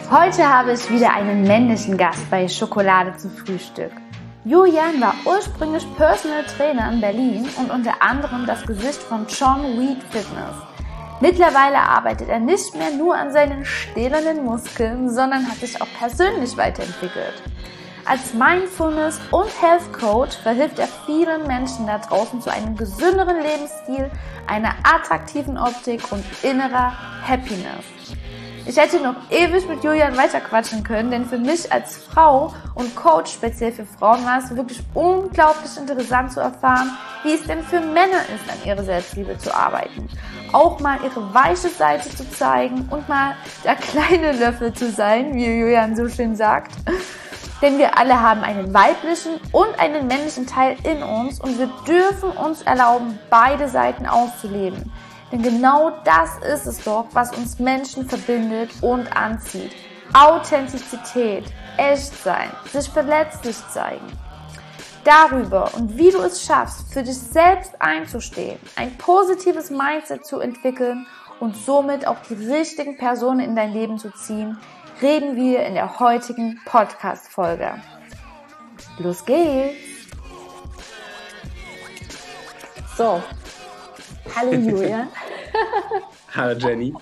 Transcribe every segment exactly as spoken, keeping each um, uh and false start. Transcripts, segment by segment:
Heute habe ich wieder einen männlichen Gast bei Schokolade zum Frühstück. Julian war ursprünglich Personal Trainer in Berlin und unter anderem das Gesicht von John Reed Fitness. Mittlerweile arbeitet er nicht mehr nur an seinen stählernen Muskeln, sondern hat sich auch persönlich weiterentwickelt. Als Mindfulness- und Health Coach verhilft er vielen Menschen da draußen zu einem gesünderen Lebensstil, einer attraktiven Optik und innerer Happiness. Ich hätte noch ewig mit Julian weiterquatschen können, denn für mich als Frau und Coach speziell für Frauen war es wirklich unglaublich interessant zu erfahren, wie es denn für Männer ist, an ihrer Selbstliebe zu arbeiten. Auch mal ihre weiche Seite zu zeigen und mal der kleine Löffel zu sein, wie Julian so schön sagt. Denn wir alle haben einen weiblichen und einen männlichen Teil in uns und wir dürfen uns erlauben, beide Seiten auszuleben. Denn genau das ist es doch, was uns Menschen verbindet und anzieht. Authentizität, Echtsein, sich verletzlich zeigen. Darüber und wie du es schaffst, für dich selbst einzustehen, ein positives Mindset zu entwickeln und somit auch die richtigen Personen in dein Leben zu ziehen, reden wir in der heutigen Podcast-Folge. Los geht's! So, hallo Julian. Hallo Jenny.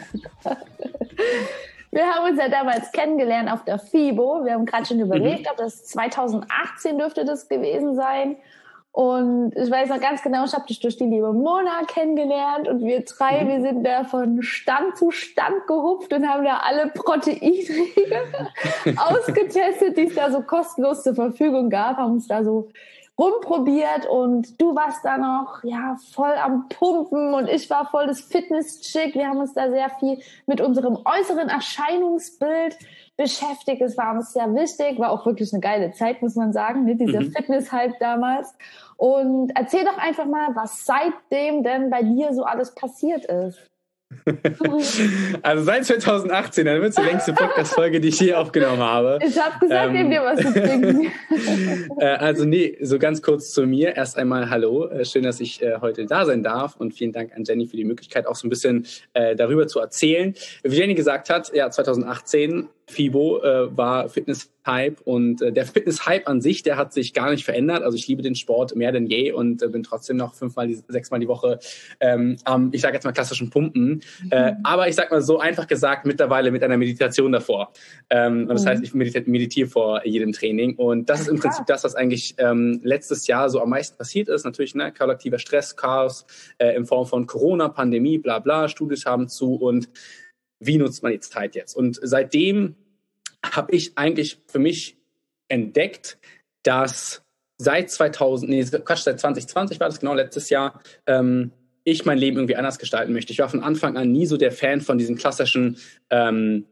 Wir haben uns ja damals kennengelernt auf der FIBO. Wir haben gerade schon überlegt, mhm. ob das zwanzig achtzehn dürfte das gewesen sein. Und ich weiß noch ganz genau, ich habe dich durch die liebe Mona kennengelernt und wir drei, mhm. wir sind da von Stand zu Stand gehupft und haben da alle Proteinriegel ausgetestet, die es da so kostenlos zur Verfügung gab, haben uns da so rumprobiert und du warst da noch ja voll am Pumpen und ich war voll das Fitness-Chick. Wir haben uns da sehr viel mit unserem äußeren Erscheinungsbild beschäftigt. Es war uns sehr wichtig, war auch wirklich eine geile Zeit, muss man sagen, ne? Dieser mhm. Fitness-Hype damals. Und erzähl doch einfach mal, was seitdem denn bei dir so alles passiert ist. Also seit zwanzig achtzehn, dann wird es die längste Podcast-Folge, die ich je aufgenommen habe. Ich habe gesagt, ähm, nehm dir was zu trinken. äh, also nee, so ganz kurz zu mir. Erst einmal hallo, äh, schön, dass ich äh, heute da sein darf und vielen Dank an Jenny für die Möglichkeit, auch so ein bisschen äh, darüber zu erzählen. Wie Jenny gesagt hat, ja, zwanzig achtzehn, FIBO äh, war Fitness-Hype und äh, der Fitness-Hype an sich, der hat sich gar nicht verändert. Also ich liebe den Sport mehr denn je und äh, bin trotzdem noch fünfmal, die, sechsmal die Woche ähm, am, ich sage jetzt mal klassischen Pumpen. Mhm. Äh, aber ich sag mal so einfach gesagt, mittlerweile mit einer Meditation davor. Ähm, und das mhm. heißt, ich meditiere, meditiere vor jedem Training und das ist im Prinzip das, was eigentlich ähm, letztes Jahr so am meisten passiert ist. Natürlich, ne, kollektiver Stress, Chaos äh, in Form von Corona, Pandemie, bla bla, Studios haben zu und wie nutzt man die Zeit jetzt? Und seitdem habe ich eigentlich für mich entdeckt, dass seit zweitausend, nee, Quatsch, seit zwanzig zwanzig war das genau, letztes Jahr, ähm, ich mein Leben irgendwie anders gestalten möchte. Ich war von Anfang an nie so der Fan von diesem klassischen ähm,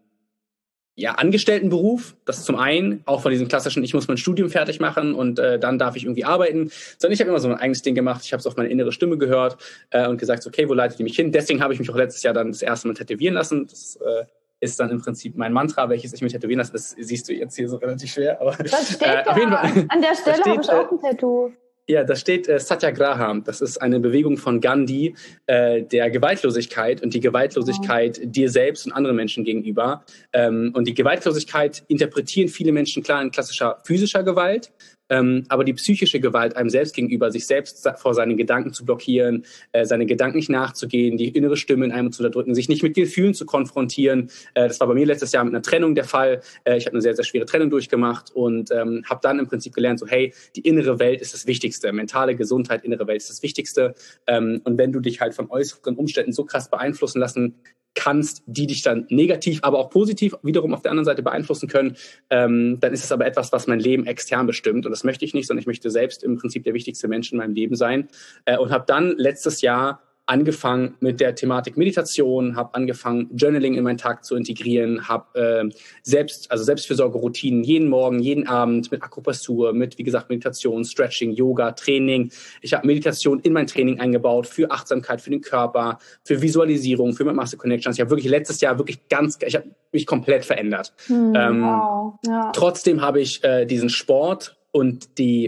ja, Angestelltenberuf. Das zum einen, auch von diesem klassischen, ich muss mein Studium fertig machen und äh, dann darf ich irgendwie arbeiten. Sondern ich habe immer so mein eigenes Ding gemacht. Ich habe es auf meine innere Stimme gehört äh, und gesagt, okay, wo leitet die mich hin? Deswegen habe ich mich auch letztes Jahr dann das erste Mal tätowieren lassen. Das äh, ist dann im Prinzip mein Mantra, welches ich mir tätowieren lasse. Das siehst du jetzt hier so relativ schwer. Aber, das steht äh, da. Auf jeden Fall, an der Stelle habe ich auch ein Tattoo. Ja, da steht äh, Satyagraha. Das ist eine Bewegung von Gandhi, äh, der Gewaltlosigkeit und die Gewaltlosigkeit oh. dir selbst und anderen Menschen gegenüber. Ähm, und die Gewaltlosigkeit interpretieren viele Menschen klar in klassischer physischer Gewalt. Ähm, aber die psychische Gewalt einem selbst gegenüber, sich selbst vor seinen Gedanken zu blockieren, äh, seine Gedanken nicht nachzugehen, die innere Stimme in einem zu unterdrücken, sich nicht mit Gefühlen zu konfrontieren. Äh, das war bei mir letztes Jahr mit einer Trennung der Fall. Äh, ich habe eine sehr, sehr schwere Trennung durchgemacht und ähm, habe dann im Prinzip gelernt, so hey, die innere Welt ist das Wichtigste. Mentale Gesundheit, innere Welt ist das Wichtigste. Ähm, und wenn du dich halt von äußeren Umständen so krass beeinflussen lassen kannst, die dich dann negativ, aber auch positiv wiederum auf der anderen Seite beeinflussen können, ähm, dann ist es aber etwas, was mein Leben extern bestimmt. Und das möchte ich nicht, sondern ich möchte selbst im Prinzip der wichtigste Mensch in meinem Leben sein. Äh, und habe dann letztes Jahr angefangen mit der Thematik Meditation, habe angefangen, Journaling in meinen Tag zu integrieren, habe äh, selbst, also Selbstfürsorge-Routinen jeden Morgen, jeden Abend mit Akupressur, mit, wie gesagt, Meditation, Stretching, Yoga, Training. Ich habe Meditation in mein Training eingebaut für Achtsamkeit, für den Körper, für Visualisierung, für Muscle Connections. Ich habe wirklich letztes Jahr wirklich ganz, ich habe mich komplett verändert. Hm, ähm, wow. Ja. Trotzdem habe ich äh, diesen Sport und die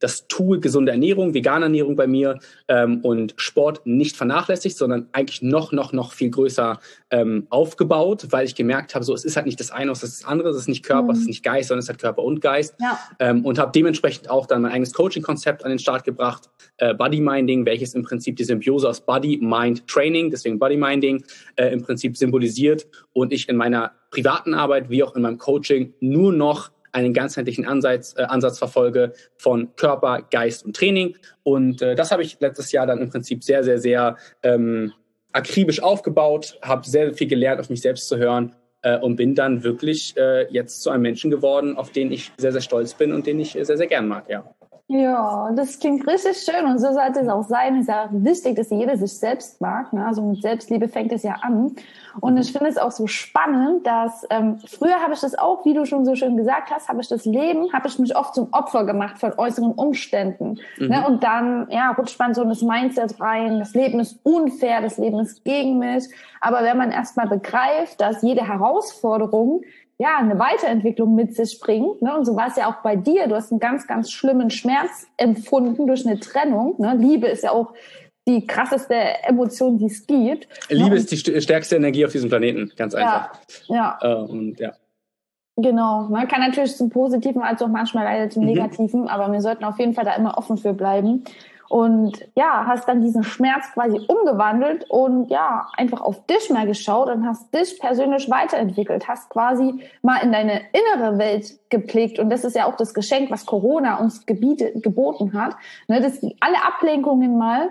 das Tool gesunde Ernährung, vegane Ernährung bei mir ähm, und Sport nicht vernachlässigt, sondern eigentlich noch, noch, noch viel größer ähm, aufgebaut, weil ich gemerkt habe, so es ist halt nicht das eine, es ist das andere, es ist nicht Körper, mhm. es ist nicht Geist, sondern es ist halt Körper und Geist. Ja. Ähm, und habe dementsprechend auch dann mein eigenes Coaching-Konzept an den Start gebracht, äh, Body-Minding, welches im Prinzip die Symbiose aus Body, Mind, Training, deswegen Body-Minding, äh, im Prinzip symbolisiert und ich in meiner privaten Arbeit wie auch in meinem Coaching nur noch einen ganzheitlichen Ansatz, äh, Ansatz verfolge von Körper, Geist und Training. Und äh, das habe ich letztes Jahr dann im Prinzip sehr, sehr, sehr ähm, akribisch aufgebaut, habe sehr viel gelernt, auf mich selbst zu hören äh, und bin dann wirklich äh, jetzt zu einem Menschen geworden, auf den ich sehr, sehr stolz bin und den ich sehr, sehr gern mag, ja. Ja, das klingt richtig schön und so sollte es auch sein. Es ist ja wichtig, dass jeder sich selbst mag. Ne? Also mit Selbstliebe fängt es ja an. Und ich finde es auch so spannend, dass ähm, früher habe ich das auch, wie du schon so schön gesagt hast, habe ich das Leben, habe ich mich oft zum Opfer gemacht von äußeren Umständen. Mhm. Ne? Und dann ja rutscht man so in das Mindset rein, das Leben ist unfair, das Leben ist gegen mich. Aber wenn man erstmal begreift, dass jede Herausforderung ja, eine Weiterentwicklung mit sich bringt, ne? Und so war es ja auch bei dir. Du hast einen ganz, ganz schlimmen Schmerz empfunden durch eine Trennung, ne? Liebe ist ja auch die krasseste Emotion, die es gibt. Liebe ne? ist die stärkste Energie auf diesem Planeten, ganz einfach. Ja, ja. Äh, und ja. Genau, man kann natürlich zum Positiven als auch manchmal leider zum Negativen, mhm. aber wir sollten auf jeden Fall da immer offen für bleiben. Und ja, hast dann diesen Schmerz quasi umgewandelt und ja, einfach auf dich mal geschaut und hast dich persönlich weiterentwickelt, hast quasi mal in deine innere Welt geblickt. Und das ist ja auch das Geschenk, was Corona uns gebiete, geboten hat, ne, dass alle Ablenkungen mal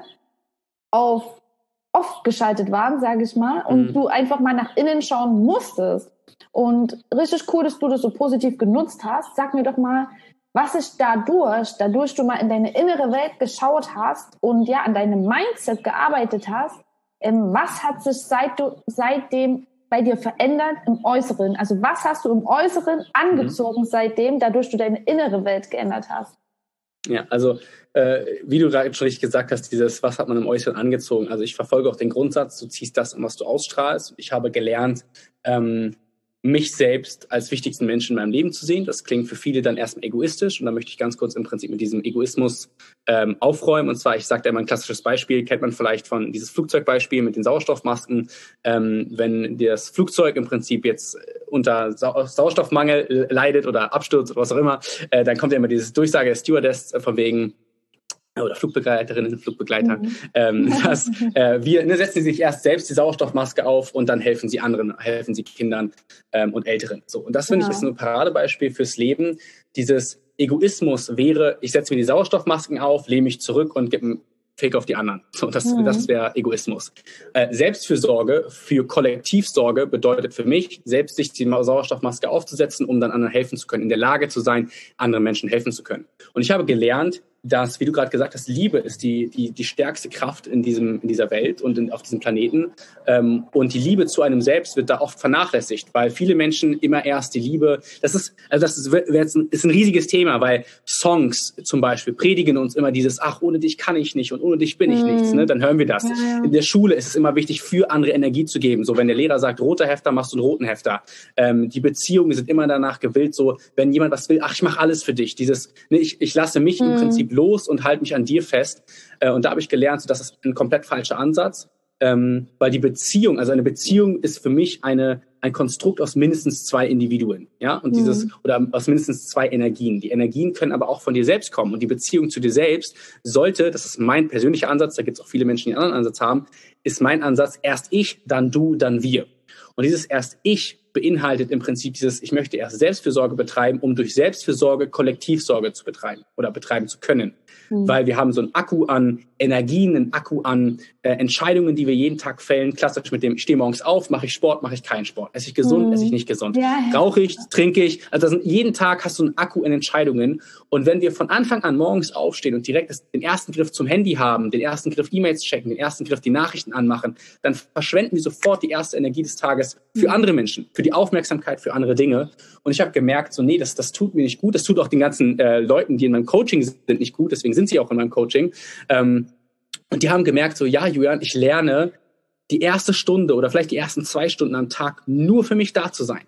auf off geschaltet waren, sage ich mal, und mhm. du einfach mal nach innen schauen musstest. Und richtig cool, dass du das so positiv genutzt hast. Sag mir doch mal, was sich dadurch, dadurch du mal in deine innere Welt geschaut hast und ja an deinem Mindset gearbeitet hast, ähm, was hat sich seit du, seitdem bei dir verändert im Äußeren? Also was hast du im Äußeren angezogen mhm. seitdem, dadurch du deine innere Welt geändert hast? Ja, also äh, wie du gerade schon richtig gesagt hast, dieses, was hat man im Äußeren angezogen? Also ich verfolge auch den Grundsatz, du ziehst das an, was du ausstrahlst. Ich habe gelernt, ähm, mich selbst als wichtigsten Menschen in meinem Leben zu sehen. Das klingt für viele dann erstmal egoistisch und da möchte ich ganz kurz im Prinzip mit diesem Egoismus ähm, aufräumen. Und zwar, ich sage da immer ein klassisches Beispiel, kennt man vielleicht von dieses Flugzeugbeispiel mit den Sauerstoffmasken. Ähm, wenn das Flugzeug im Prinzip jetzt unter Sau- Sauerstoffmangel leidet oder Absturz oder was auch immer, äh, dann kommt ja immer diese Durchsage der Stewardess äh, von wegen, oder Flugbegleiterinnen, Flugbegleiter, mhm. ähm, dass äh, wir ne, setzen sie sich erst selbst die Sauerstoffmaske auf und dann helfen sie anderen, helfen sie Kindern ähm, und Älteren. So, und das finde ja. ich ist ein Paradebeispiel fürs Leben. Dieses Egoismus wäre, ich setze mir die Sauerstoffmasken auf, lehne mich zurück und gebe einen Fick auf die anderen. So, das, mhm. das wäre Egoismus. Äh, Selbstfürsorge für Kollektivsorge bedeutet für mich, selbst sich die Sauerstoffmaske aufzusetzen, um dann anderen helfen zu können, in der Lage zu sein, anderen Menschen helfen zu können. Und ich habe gelernt, dass, wie du gerade gesagt hast, Liebe ist die, die, die stärkste Kraft in diesem, in dieser Welt und in, auf diesem Planeten. Ähm, und die Liebe zu einem selbst wird da oft vernachlässigt, weil viele Menschen immer erst die Liebe, das ist, also das ist, ist, ein, ist ein riesiges Thema, weil Songs zum Beispiel predigen uns immer dieses, ach, ohne dich kann ich nicht und ohne dich bin ich mhm. nichts, ne? Dann hören wir das. Ja, ja. In der Schule ist es immer wichtig, für andere Energie zu geben. So, wenn der Lehrer sagt, roter Hefter, machst du einen roten Hefter. Ähm, die Beziehungen sind immer danach gewillt, so, wenn jemand was will, ach, ich mache alles für dich. Dieses, ne, ich, ich lasse mich mhm. im Prinzip los und halte mich an dir fest. Äh, und da habe ich gelernt, so, das ist ein komplett falscher Ansatz, ähm, weil die Beziehung, also eine Beziehung ist für mich eine ein Konstrukt aus mindestens zwei Individuen, ja, und dieses, mhm. oder aus mindestens zwei Energien. Die Energien können aber auch von dir selbst kommen und die Beziehung zu dir selbst sollte, das ist mein persönlicher Ansatz, da gibt es auch viele Menschen, die einen anderen Ansatz haben, ist mein Ansatz, erst ich, dann du, dann wir. Und dieses erst ich beinhaltet im Prinzip dieses, ich möchte erst Selbstfürsorge betreiben, um durch Selbstfürsorge Kollektivsorge zu betreiben oder betreiben zu können. Mhm. Weil wir haben so einen Akku an Energien, einen Akku an äh, Entscheidungen, die wir jeden Tag fällen. Klassisch mit dem, ich stehe morgens auf, mache ich Sport, mache ich keinen Sport. Esse ich gesund, mhm. esse ich nicht gesund. Ja, ja. Rauche ich, trinke ich. Also das sind, jeden Tag hast du einen Akku an Entscheidungen. Und wenn wir von Anfang an morgens aufstehen und direkt das, den ersten Griff zum Handy haben, den ersten Griff E-Mails checken, den ersten Griff die Nachrichten anmachen, dann verschwenden wir sofort die erste Energie des Tages für mhm. andere Menschen, für die Aufmerksamkeit für andere Dinge. Und ich habe gemerkt, so nee, das, das tut mir nicht gut. Das tut auch den ganzen äh, Leuten, die in meinem Coaching sind, nicht gut. Deswegen sind sie auch in meinem Coaching. Ähm, und die haben gemerkt, so ja, Julian, ich lerne die erste Stunde oder vielleicht die ersten zwei Stunden am Tag nur für mich da zu sein.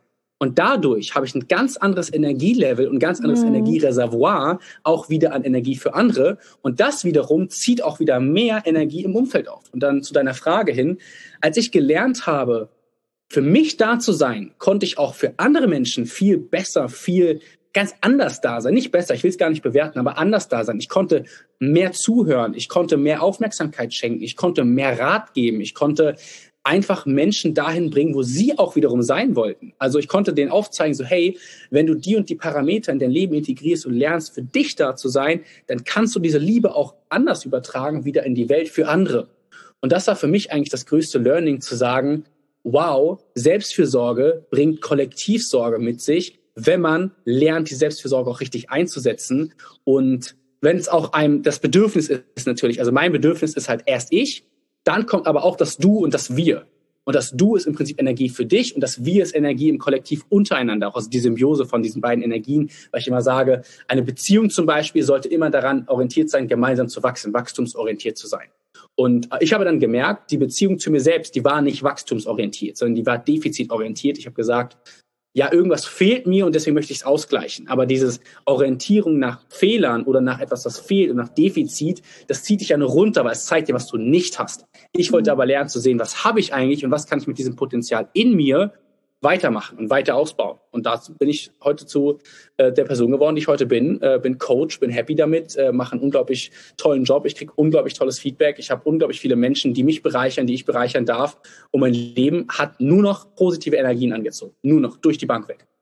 Und dadurch habe ich ein ganz anderes Energielevel und ein ganz anderes mhm. Energiereservoir auch wieder an Energie für andere. Und das wiederum zieht auch wieder mehr Energie im Umfeld auf. Und dann zu deiner Frage hin, als ich gelernt habe, für mich da zu sein, konnte ich auch für andere Menschen viel besser, viel ganz anders da sein. Nicht besser, ich will es gar nicht bewerten, aber anders da sein. Ich konnte mehr zuhören, ich konnte mehr Aufmerksamkeit schenken, ich konnte mehr Rat geben, ich konnte einfach Menschen dahin bringen, wo sie auch wiederum sein wollten. Also ich konnte denen aufzeigen, so hey, wenn du die und die Parameter in dein Leben integrierst und lernst, für dich da zu sein, dann kannst du diese Liebe auch anders übertragen, wieder in die Welt für andere. Und das war für mich eigentlich das größte Learning, zu sagen, wow, Selbstfürsorge bringt Kollektivsorge mit sich, wenn man lernt, die Selbstfürsorge auch richtig einzusetzen. Und wenn es auch einem das Bedürfnis ist natürlich, also mein Bedürfnis ist halt erst ich, dann kommt aber auch das Du und das Wir. Und das Du ist im Prinzip Energie für dich und das Wir ist Energie im Kollektiv untereinander, auch also die Symbiose von diesen beiden Energien, weil ich immer sage, eine Beziehung zum Beispiel sollte immer daran orientiert sein, gemeinsam zu wachsen, wachstumsorientiert zu sein. Und ich habe dann gemerkt, die Beziehung zu mir selbst, die war nicht wachstumsorientiert, sondern die war defizitorientiert. Ich habe gesagt, ja, irgendwas fehlt mir und deswegen möchte ich es ausgleichen. Aber dieses Orientierung nach Fehlern oder nach etwas, das fehlt und nach Defizit, das zieht dich ja nur runter, weil es zeigt dir, was du nicht hast. Ich wollte aber lernen zu sehen, was habe ich eigentlich und was kann ich mit diesem Potenzial in mir weitermachen und weiter ausbauen. Und dazu bin ich heute zu äh, der Person geworden, die ich heute bin. Äh, bin Coach, bin happy damit, äh, mache einen unglaublich tollen Job. Ich kriege unglaublich tolles Feedback. Ich habe unglaublich viele Menschen, die mich bereichern, die ich bereichern darf. Und mein Leben hat nur noch positive Energien angezogen. Nur noch, durch die Bank weg.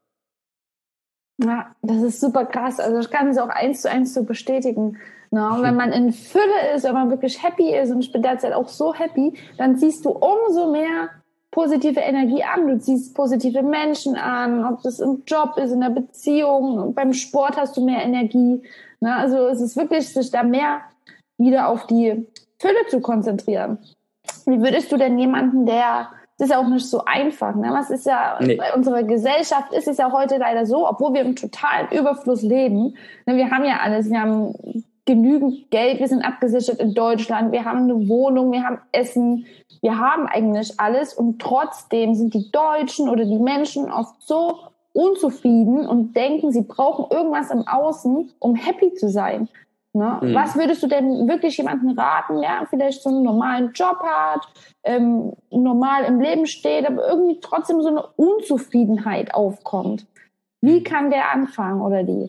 Ja, das ist super krass. Also ich kann es auch eins zu eins so bestätigen. Na, wenn man in Fülle ist, wenn man wirklich happy ist, und ich bin derzeit auch so happy, dann ziehst du umso mehr positive Energie an. Du ziehst positive Menschen an, ob das im Job ist, in der Beziehung, beim Sport hast du mehr Energie. Na, also es ist wirklich, sich da mehr wieder auf die Fülle zu konzentrieren. Wie würdest du denn jemanden, der, das ist ja auch nicht so einfach, ne? Was ist ja, nee. Bei unserer Gesellschaft ist es ja heute leider so, obwohl wir im totalen Überfluss leben, ne, wir haben ja alles, wir haben genügend Geld, wir sind abgesichert in Deutschland, wir haben eine Wohnung, wir haben Essen, wir haben eigentlich alles und trotzdem sind die Deutschen oder die Menschen oft so unzufrieden und denken, sie brauchen irgendwas im Außen, um happy zu sein. Ne? Mhm. Was würdest du denn wirklich jemandem raten, der vielleicht so einen normalen Job hat, ähm, normal im Leben steht, aber irgendwie trotzdem so eine Unzufriedenheit aufkommt? Wie kann der anfangen oder die?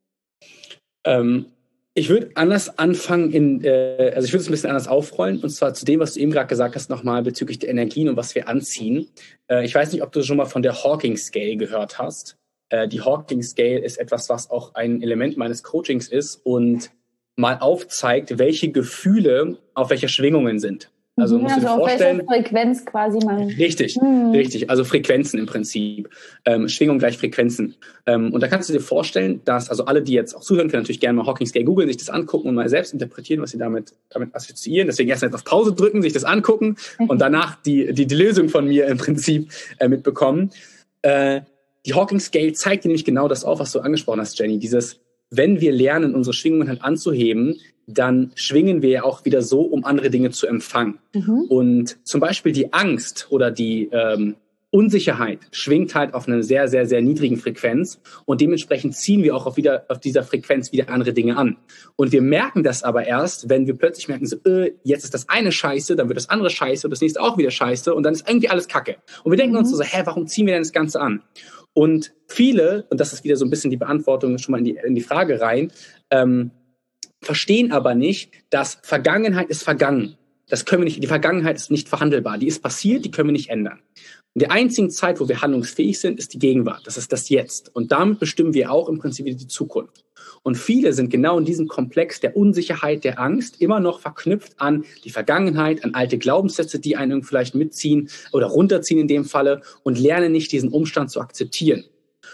Ähm Ich würde anders anfangen, in, äh, also ich würde es ein bisschen anders aufrollen, und zwar zu dem, was du eben gerade gesagt hast, nochmal bezüglich der Energien und was wir anziehen. Äh, ich weiß nicht, ob du schon mal von der Hawking Scale gehört hast. Äh, die Hawking Scale ist etwas, was auch ein Element meines Coachings ist und mal aufzeigt, welche Gefühle auf welcher Schwingungen sind. Also, musst also du dir auf vorstellen, welche Frequenz quasi man... Richtig, hm. richtig. Also Frequenzen im Prinzip. Ähm, Schwingung gleich Frequenzen. Ähm, und da kannst du dir vorstellen, dass, also alle, die jetzt auch zuhören, können natürlich gerne mal Hawking Scale googeln, sich das angucken und mal selbst interpretieren, was sie damit, damit assoziieren. Deswegen erst mal auf Pause drücken, sich das angucken und danach die, die, die Lösung von mir im Prinzip äh, mitbekommen. Äh, die Hawking Scale zeigt dir nämlich genau das auf, was du angesprochen hast, Jenny. Dieses, wenn wir lernen, unsere Schwingungen halt anzuheben, dann schwingen wir ja auch wieder so, um andere Dinge zu empfangen. Mhm. Und zum Beispiel die Angst oder die ähm, Unsicherheit schwingt halt auf einer sehr, sehr, sehr niedrigen Frequenz und dementsprechend ziehen wir auch auf, wieder, auf dieser Frequenz wieder andere Dinge an. Und wir merken das aber erst, wenn wir plötzlich merken, so, äh, jetzt ist das eine scheiße, dann wird das andere scheiße und das nächste auch wieder scheiße und dann ist irgendwie alles Kacke. Und wir denken mhm. uns so, hä, warum ziehen wir denn das Ganze an? Und viele, und das ist wieder so ein bisschen die Beantwortung schon mal in die, in die Frage rein, ähm, verstehen aber nicht, dass Vergangenheit ist vergangen. Das können wir nicht, die Vergangenheit ist nicht verhandelbar. Die ist passiert, die können wir nicht ändern. Und die einzige Zeit, wo wir handlungsfähig sind, ist die Gegenwart. Das ist das Jetzt. Und damit bestimmen wir auch im Prinzip die Zukunft. Und viele sind genau in diesem Komplex der Unsicherheit, der Angst immer noch verknüpft an die Vergangenheit, an alte Glaubenssätze, die einen vielleicht mitziehen oder runterziehen in dem Falle und lernen nicht, diesen Umstand zu akzeptieren.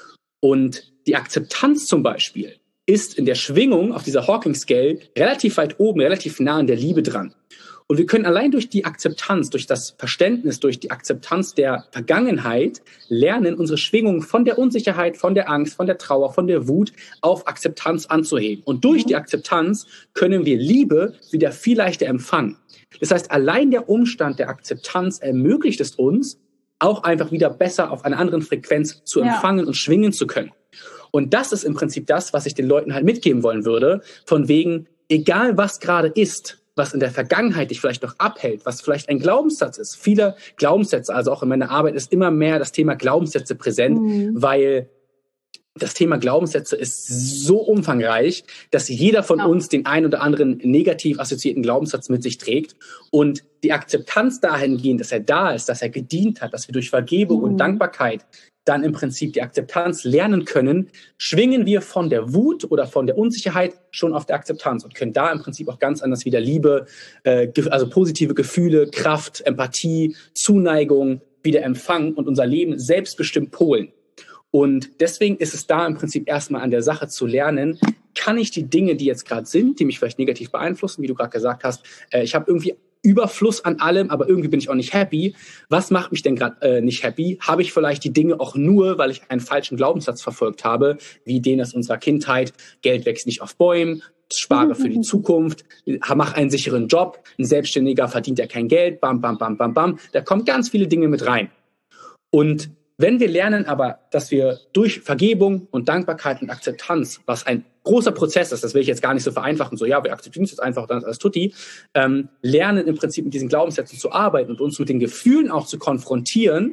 Und die Akzeptanz zum Beispiel ist in der Schwingung auf dieser Hawking Scale relativ weit oben, relativ nah an der Liebe dran. Und wir können allein durch die Akzeptanz, durch das Verständnis, durch die Akzeptanz der Vergangenheit lernen, unsere Schwingung von der Unsicherheit, von der Angst, von der Trauer, von der Wut auf Akzeptanz anzuheben. Und durch die Akzeptanz können wir Liebe wieder viel leichter empfangen. Das heißt, allein der Umstand der Akzeptanz ermöglicht es uns, auch einfach wieder besser auf einer anderen Frequenz zu empfangen ja. und schwingen zu können. Und das ist im Prinzip das, was ich den Leuten halt mitgeben wollen würde, von wegen, egal was gerade ist, was in der Vergangenheit dich vielleicht noch abhält, was vielleicht ein Glaubenssatz ist. Viele Glaubenssätze, also auch in meiner Arbeit ist immer mehr das Thema Glaubenssätze präsent, mhm. weil das Thema Glaubenssätze ist so umfangreich, dass jeder von ja. uns den ein oder anderen negativ assoziierten Glaubenssatz mit sich trägt. Und die Akzeptanz dahingehend, dass er da ist, dass er gedient hat, dass wir durch Vergebung mhm. und Dankbarkeit dann im Prinzip die Akzeptanz lernen können, schwingen wir von der Wut oder von der Unsicherheit schon auf der Akzeptanz und können da im Prinzip auch ganz anders wieder Liebe, äh, also positive Gefühle, Kraft, Empathie, Zuneigung wieder empfangen und unser Leben selbstbestimmt polen. Und deswegen ist es da im Prinzip erstmal an der Sache zu lernen, kann ich die Dinge, die jetzt gerade sind, die mich vielleicht negativ beeinflussen, wie du gerade gesagt hast, äh, ich habe irgendwie Überfluss an allem, aber irgendwie bin ich auch nicht happy. Was macht mich denn gerade äh, nicht happy? Habe ich vielleicht die Dinge auch nur, weil ich einen falschen Glaubenssatz verfolgt habe, wie den aus unserer Kindheit, Geld wächst nicht auf Bäumen, spare für die Zukunft, mach einen sicheren Job, ein Selbstständiger verdient ja kein Geld, bam, bam, bam, bam, bam. Da kommen ganz viele Dinge mit rein. Und wenn wir lernen aber, dass wir durch Vergebung und Dankbarkeit und Akzeptanz, was ein großer Prozess ist, das will ich jetzt gar nicht so vereinfachen, so ja, wir akzeptieren es jetzt einfach, dann ist alles tutti, ähm, lernen im Prinzip mit diesen Glaubenssätzen zu arbeiten und uns mit den Gefühlen auch zu konfrontieren,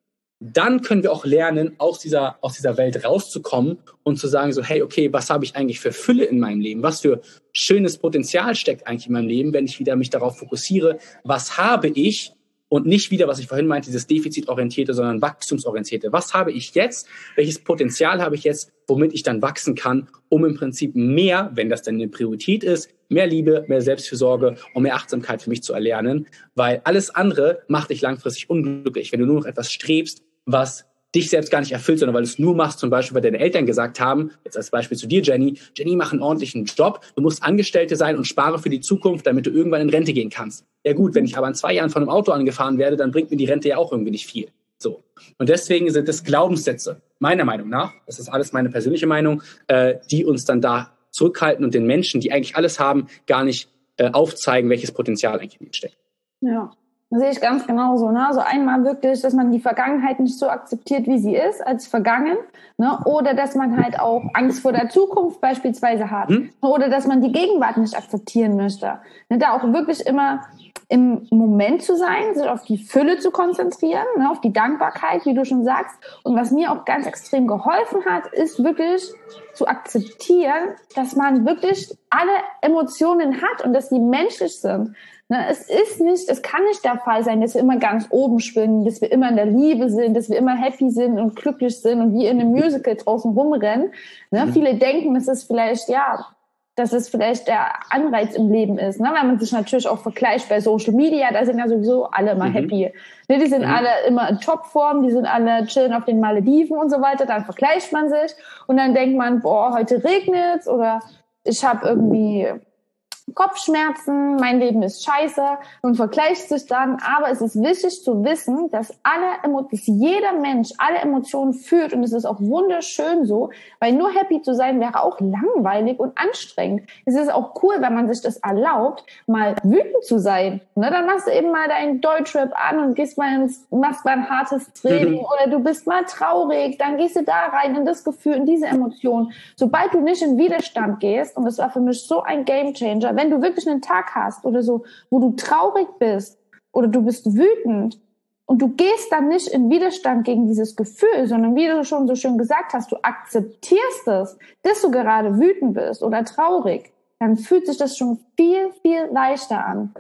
dann können wir auch lernen, aus dieser, aus dieser Welt rauszukommen und zu sagen so, hey, okay, was habe ich eigentlich für Fülle in meinem Leben? Was für schönes Potenzial steckt eigentlich in meinem Leben, wenn ich wieder mich darauf fokussiere, was habe ich? Und nicht wieder, was ich vorhin meinte, dieses defizitorientierte, sondern wachstumsorientierte. Was habe ich jetzt? Welches Potenzial habe ich jetzt, womit ich dann wachsen kann, um im Prinzip mehr, wenn das dann eine Priorität ist, mehr Liebe, mehr Selbstfürsorge und mehr Achtsamkeit für mich zu erlernen. Weil alles andere macht dich langfristig unglücklich, wenn du nur noch etwas strebst, was dich selbst gar nicht erfüllt, sondern weil du es nur machst, zum Beispiel, weil deine Eltern gesagt haben, jetzt als Beispiel zu dir, Jenny, Jenny, mach einen ordentlichen Job, du musst Angestellte sein und spare für die Zukunft, damit du irgendwann in Rente gehen kannst. Ja gut, wenn ich aber in zwei Jahren von einem Auto angefahren werde, dann bringt mir die Rente ja auch irgendwie nicht viel. So. Und deswegen sind es Glaubenssätze, meiner Meinung nach, das ist alles meine persönliche Meinung, äh, die uns dann da zurückhalten und den Menschen, die eigentlich alles haben, gar nicht äh, aufzeigen, welches Potenzial eigentlich in ihnen steckt. Ja. Das sehe ich ganz genauso. Ne? Also einmal wirklich, dass man die Vergangenheit nicht so akzeptiert, wie sie ist, als vergangen. Ne? Oder dass man halt auch Angst vor der Zukunft beispielsweise hat. Hm? Oder dass man die Gegenwart nicht akzeptieren möchte. Ne? Da auch wirklich immer im Moment zu sein, sich auf die Fülle zu konzentrieren, ne? Auf die Dankbarkeit, wie du schon sagst. Und was mir auch ganz extrem geholfen hat, ist wirklich zu akzeptieren, dass man wirklich alle Emotionen hat und dass die menschlich sind. Es ist nicht, es kann nicht der Fall sein, dass wir immer ganz oben schwingen, dass wir immer in der Liebe sind, dass wir immer happy sind und glücklich sind und wie in einem Musical draußen rumrennen. Ne? Mhm. Viele denken, das ist vielleicht, ja, dass es vielleicht der Anreiz im Leben ist, ne? Weil man sich natürlich auch vergleicht bei Social Media, da sind ja sowieso alle immer mhm. happy. Ne? Die sind mhm. alle immer in Topform, die sind alle chillen auf den Malediven und so weiter, dann vergleicht man sich und dann denkt man, boah, heute regnet's oder ich habe irgendwie Kopfschmerzen, mein Leben ist scheiße und vergleicht sich dann, aber es ist wichtig zu wissen, dass alle, dass jeder Mensch alle Emotionen fühlt und es ist auch wunderschön so, weil nur happy zu sein wäre auch langweilig und anstrengend. Es ist auch cool, wenn man sich das erlaubt, mal wütend zu sein. Ne, dann machst du eben mal deinen Deutschrap an und gehst mal ins, machst mal ein hartes Training mhm. oder du bist mal traurig, dann gehst du da rein in das Gefühl, in diese Emotion. Sobald du nicht in Widerstand gehst, und das war für mich so ein Gamechanger, wenn du wirklich einen Tag hast oder so, wo du traurig bist oder du bist wütend und du gehst dann nicht in Widerstand gegen dieses Gefühl, sondern wie du schon so schön gesagt hast, du akzeptierst es, dass du gerade wütend bist oder traurig, dann fühlt sich das schon viel, viel leichter an.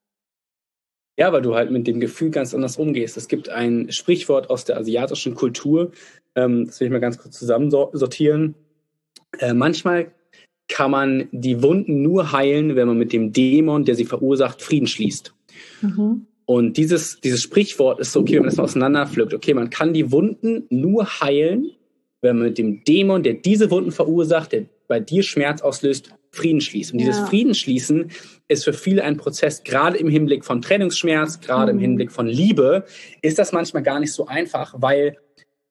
Ja, weil du halt mit dem Gefühl ganz anders umgehst. Es gibt ein Sprichwort aus der asiatischen Kultur, ähm, das will ich mal ganz kurz zusammensortieren. Äh, manchmal kann man die Wunden nur heilen, wenn man mit dem Dämon, der sie verursacht, Frieden schließt. Mhm. Und dieses, dieses Sprichwort ist so, okay, wenn man das mal auseinanderpflückt, okay, man kann die Wunden nur heilen, wenn man mit dem Dämon, der diese Wunden verursacht, der bei dir Schmerz auslöst, Frieden schließt. Und dieses ja. Friedensschließen ist für viele ein Prozess, gerade im Hinblick von Trennungsschmerz, gerade mhm. im Hinblick von Liebe, ist das manchmal gar nicht so einfach, weil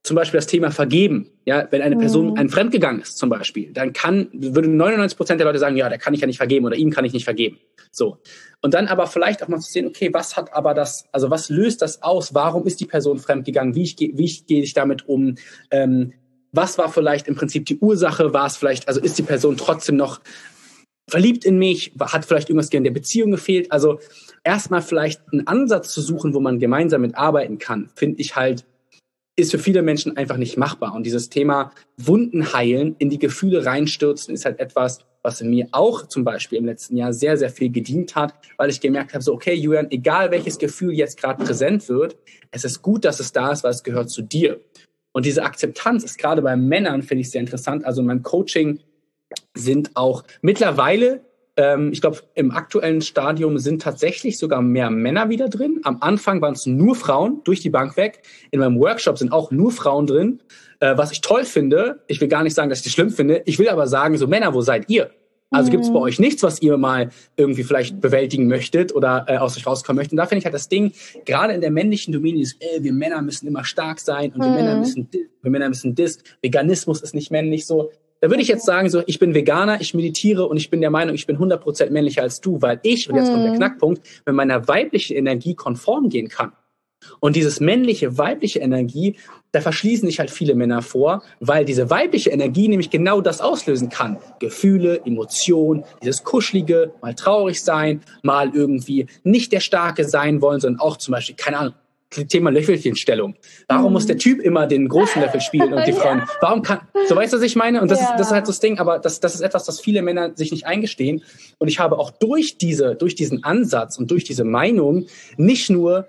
zum Beispiel das Thema Vergeben. Ja, wenn eine Person Mhm. ein Fremdgegangen ist zum Beispiel, dann kann, würde neunundneunzig Prozent der Leute sagen, ja, da kann ich ja nicht vergeben oder ihm kann ich nicht vergeben. So. Und dann aber vielleicht auch mal zu sehen, okay, was hat aber das, also was löst das aus? Warum ist die Person fremdgegangen? Wie, ich, wie ich, gehe ich damit um? Ähm, was war vielleicht im Prinzip die Ursache? War es vielleicht, also ist die Person trotzdem noch verliebt in mich? Hat vielleicht irgendwas in der Beziehung gefehlt? Also erstmal vielleicht einen Ansatz zu suchen, wo man gemeinsam mitarbeiten kann, finde ich halt, ist für viele Menschen einfach nicht machbar. Und dieses Thema Wunden heilen, in die Gefühle reinstürzen, ist halt etwas, was mir auch zum Beispiel im letzten Jahr sehr, sehr viel gedient hat, weil ich gemerkt habe, so, okay, Julian, egal welches Gefühl jetzt gerade präsent wird, es ist gut, dass es da ist, weil es gehört zu dir. Und diese Akzeptanz ist gerade bei Männern, finde ich, sehr interessant. Also in meinem Coaching sind auch mittlerweile, ähm, ich glaube, im aktuellen Stadium sind tatsächlich sogar mehr Männer wieder drin. Am Anfang waren es nur Frauen, durch die Bank weg. In meinem Workshop sind auch nur Frauen drin, äh, was ich toll finde. Ich will gar nicht sagen, dass ich das schlimm finde. Ich will aber sagen, so Männer, wo seid ihr? Also gibt es bei euch nichts, was ihr mal irgendwie vielleicht bewältigen möchtet oder äh, aus euch rauskommen möchtet? Und da finde ich halt das Ding, gerade in der männlichen Domäne, ist, äh, wir Männer müssen immer stark sein und wir Mhm. Männer müssen wir Männer müssen das. Veganismus ist nicht männlich so. Da würde ich jetzt sagen, so, ich bin Veganer, ich meditiere und ich bin der Meinung, ich bin hundert Prozent männlicher als du, weil ich, und jetzt kommt der Mhm. Knackpunkt, mit meiner weiblichen Energie konform gehen kann. Und dieses männliche, weibliche Energie, da verschließen sich halt viele Männer vor, weil diese weibliche Energie nämlich genau das auslösen kann. Gefühle, Emotionen, dieses Kuschelige, mal traurig sein, mal irgendwie nicht der Starke sein wollen, sondern auch zum Beispiel, keine Ahnung, Thema Löffelchenstellung. Warum Mhm. muss der Typ immer den großen Löffel spielen und die Ja. Frauen? Warum kann, so weißt du, was ich meine? Und das Ja. ist, das ist halt so das Ding, aber das, das ist etwas, das viele Männer sich nicht eingestehen. Und ich habe auch durch diese, durch diesen Ansatz und durch diese Meinung nicht nur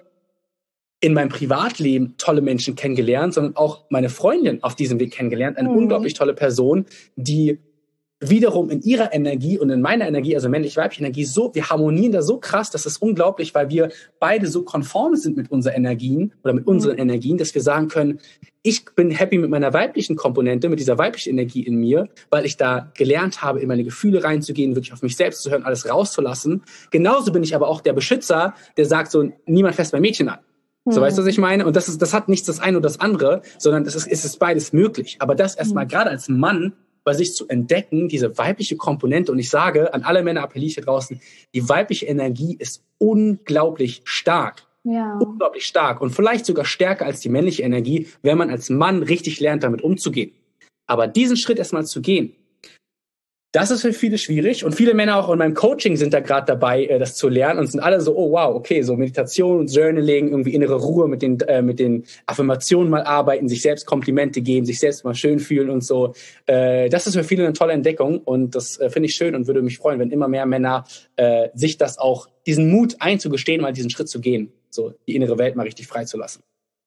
in meinem Privatleben tolle Menschen kennengelernt, sondern auch meine Freundin auf diesem Weg kennengelernt. Eine Mhm. unglaublich tolle Person, die wiederum in ihrer Energie und in meiner Energie, also männlich-weibliche Energie, so, wir harmonieren da so krass, das ist unglaublich, weil wir beide so konform sind mit unseren Energien oder mit unseren Mhm. Energien, dass wir sagen können, ich bin happy mit meiner weiblichen Komponente, mit dieser weiblichen Energie in mir, weil ich da gelernt habe, in meine Gefühle reinzugehen, wirklich auf mich selbst zu hören, alles rauszulassen. Genauso bin ich aber auch der Beschützer, der sagt so, niemand fasst mein Mädchen an. So, weißt du, was ich meine? Und das ist, das hat nichts das eine oder das andere, sondern es ist, es ist beides möglich. Aber das erstmal Mhm. gerade als Mann bei sich zu entdecken, diese weibliche Komponente. Und ich sage, an alle Männer appelliere ich hier draußen, die weibliche Energie ist unglaublich stark. Ja. Unglaublich stark. Und vielleicht sogar stärker als die männliche Energie, wenn man als Mann richtig lernt, damit umzugehen. Aber diesen Schritt erstmal zu gehen, das ist für viele schwierig und viele Männer auch in meinem Coaching sind da gerade dabei, das zu lernen und sind alle so, oh wow, okay, so Meditation, Journaling, irgendwie innere Ruhe, mit den äh, mit den Affirmationen mal arbeiten, sich selbst Komplimente geben, sich selbst mal schön fühlen und so. Äh, das ist für viele eine tolle Entdeckung und das äh, finde ich schön und würde mich freuen, wenn immer mehr Männer äh, sich das auch, diesen Mut einzugestehen, mal diesen Schritt zu gehen, so die innere Welt mal richtig freizulassen.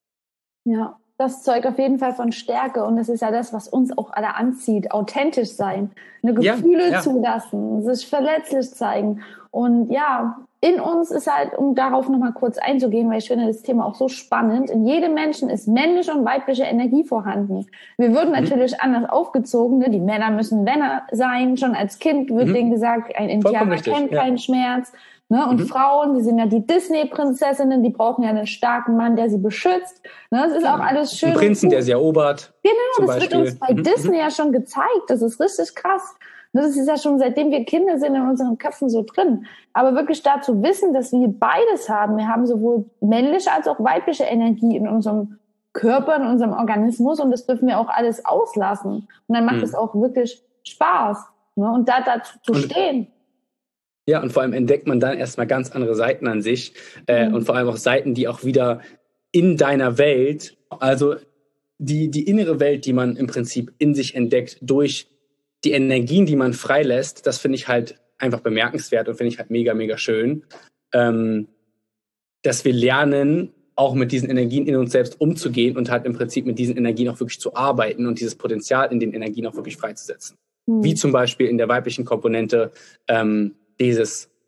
Ja, das zeugt auf jeden Fall von Stärke und das ist ja das, was uns auch alle anzieht. Authentisch sein, eine Gefühle Ja, ja. zulassen, sich verletzlich zeigen. Und ja, in uns ist halt, um darauf nochmal kurz einzugehen, weil ich finde das Thema auch so spannend, in jedem Menschen ist männliche und weibliche Energie vorhanden. Wir würden natürlich anders aufgezogen, ne? Die Männer müssen Männer sein, schon als Kind wird Mhm. denen gesagt, ein Vollkommen Indianer richtig, kennt ja. keinen Schmerz. Ne? Und Mhm. Frauen, die sind ja die Disney-Prinzessinnen, die brauchen ja einen starken Mann, der sie beschützt. Ne? Das ist auch alles schön. Ein Prinzen, der sie erobert. Genau, zum das Beispiel. wird uns bei Mhm. Disney ja schon gezeigt. Das ist richtig krass. Das ist ja schon, seitdem wir Kinder sind, in unseren Köpfen so drin. Aber wirklich da zu wissen, dass wir beides haben. Wir haben sowohl männliche als auch weibliche Energie in unserem Körper, in unserem Organismus. Und das dürfen wir auch alles auslassen. Und dann macht Mhm. es auch wirklich Spaß. Ne? Und da dazu zu Und- stehen. Ja, und vor allem entdeckt man dann erstmal ganz andere Seiten an sich äh, Mhm. und vor allem auch Seiten, die auch wieder in deiner Welt, also die, die innere Welt, die man im Prinzip in sich entdeckt durch die Energien, die man freilässt, das finde ich halt einfach bemerkenswert und finde ich halt mega, mega schön, ähm, dass wir lernen, auch mit diesen Energien in uns selbst umzugehen und halt im Prinzip mit diesen Energien auch wirklich zu arbeiten und dieses Potenzial in den Energien auch wirklich freizusetzen. Mhm. Wie zum Beispiel in der weiblichen Komponente ähm, dieses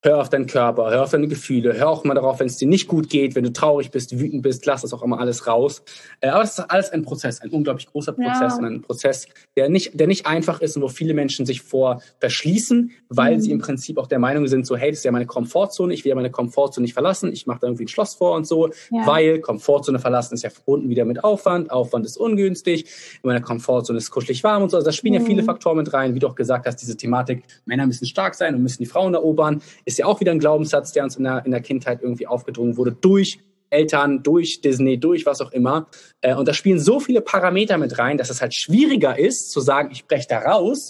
hör auf deinen Körper, hör auf deine Gefühle, hör auch mal darauf, wenn es dir nicht gut geht, wenn du traurig bist, wütend bist, lass das auch immer alles raus. Äh, aber das ist alles ein Prozess, ein unglaublich großer Prozess ja. und ein Prozess, der nicht, der nicht einfach ist und wo viele Menschen sich vor verschließen, weil mhm. sie im Prinzip auch der Meinung sind, so hey, das ist ja meine Komfortzone, ich will ja meine Komfortzone nicht verlassen, ich mache da irgendwie ein Schloss vor und so, ja. weil Komfortzone verlassen ist ja verbunden wieder mit Aufwand, Aufwand ist ungünstig, in meiner Komfortzone ist kuschelig warm und so, also da spielen mhm. ja viele Faktoren mit rein, wie du auch gesagt hast, diese Thematik, Männer müssen stark sein und müssen die Frauen erobern, ist ja auch wieder ein Glaubenssatz, der uns in der, in der Kindheit irgendwie aufgedrungen wurde, durch Eltern, durch Disney, durch was auch immer. Äh, und da spielen so viele Parameter mit rein, dass es halt schwieriger ist, zu sagen, ich breche da raus,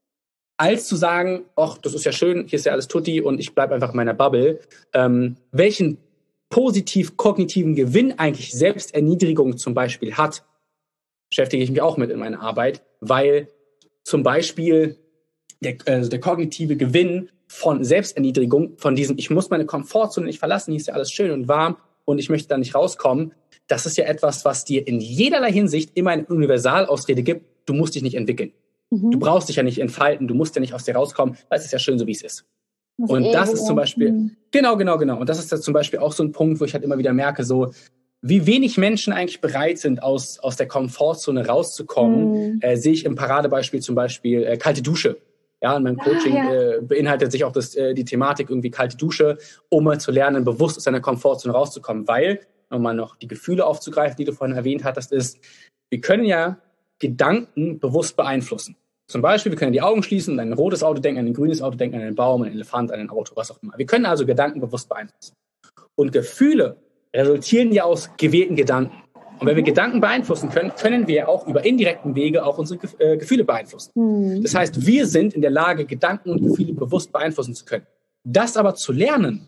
als zu sagen, ach, das ist ja schön, hier ist ja alles tutti und ich bleibe einfach in meiner Bubble. Ähm, welchen positiv-kognitiven Gewinn eigentlich Selbsterniedrigung zum Beispiel hat, beschäftige ich mich auch mit in meiner Arbeit, weil zum Beispiel der, also der kognitive Gewinn von Selbsterniedrigung, von diesem, ich muss meine Komfortzone nicht verlassen, hier ist ja alles schön und warm und ich möchte da nicht rauskommen, das ist ja etwas, was dir in jederlei Hinsicht immer eine Universalausrede gibt, du musst dich nicht entwickeln. Mhm. Du brauchst dich ja nicht entfalten, du musst ja nicht aus dir rauskommen, weil es ist ja schön, so wie es ist. Das und ist das ist zum Beispiel, mhm. genau, genau, genau. Und das ist jetzt zum Beispiel auch so ein Punkt, wo ich halt immer wieder merke, so, wie wenig Menschen eigentlich bereit sind, aus, aus der Komfortzone rauszukommen, mhm. äh, sehe ich im Paradebeispiel zum Beispiel äh, kalte Dusche. Ja, in meinem Coaching ah, ja. äh, beinhaltet sich auch das, äh, die Thematik irgendwie kalte Dusche, um mal zu lernen, bewusst aus seiner Komfortzone rauszukommen. Weil, um mal noch die Gefühle aufzugreifen, die du vorhin erwähnt hattest, ist, wir können ja Gedanken bewusst beeinflussen. Zum Beispiel, wir können die Augen schließen und an ein rotes Auto denken, an ein grünes Auto denken, an einen Baum, an einen Elefant, an ein Auto, was auch immer. Wir können also Gedanken bewusst beeinflussen. Und Gefühle resultieren ja aus gewählten Gedanken. Und wenn wir Gedanken beeinflussen können, können wir auch über indirekten Wege auch unsere äh, Gefühle beeinflussen. Mhm. Das heißt, wir sind in der Lage, Gedanken und Gefühle bewusst beeinflussen zu können. Das aber zu lernen,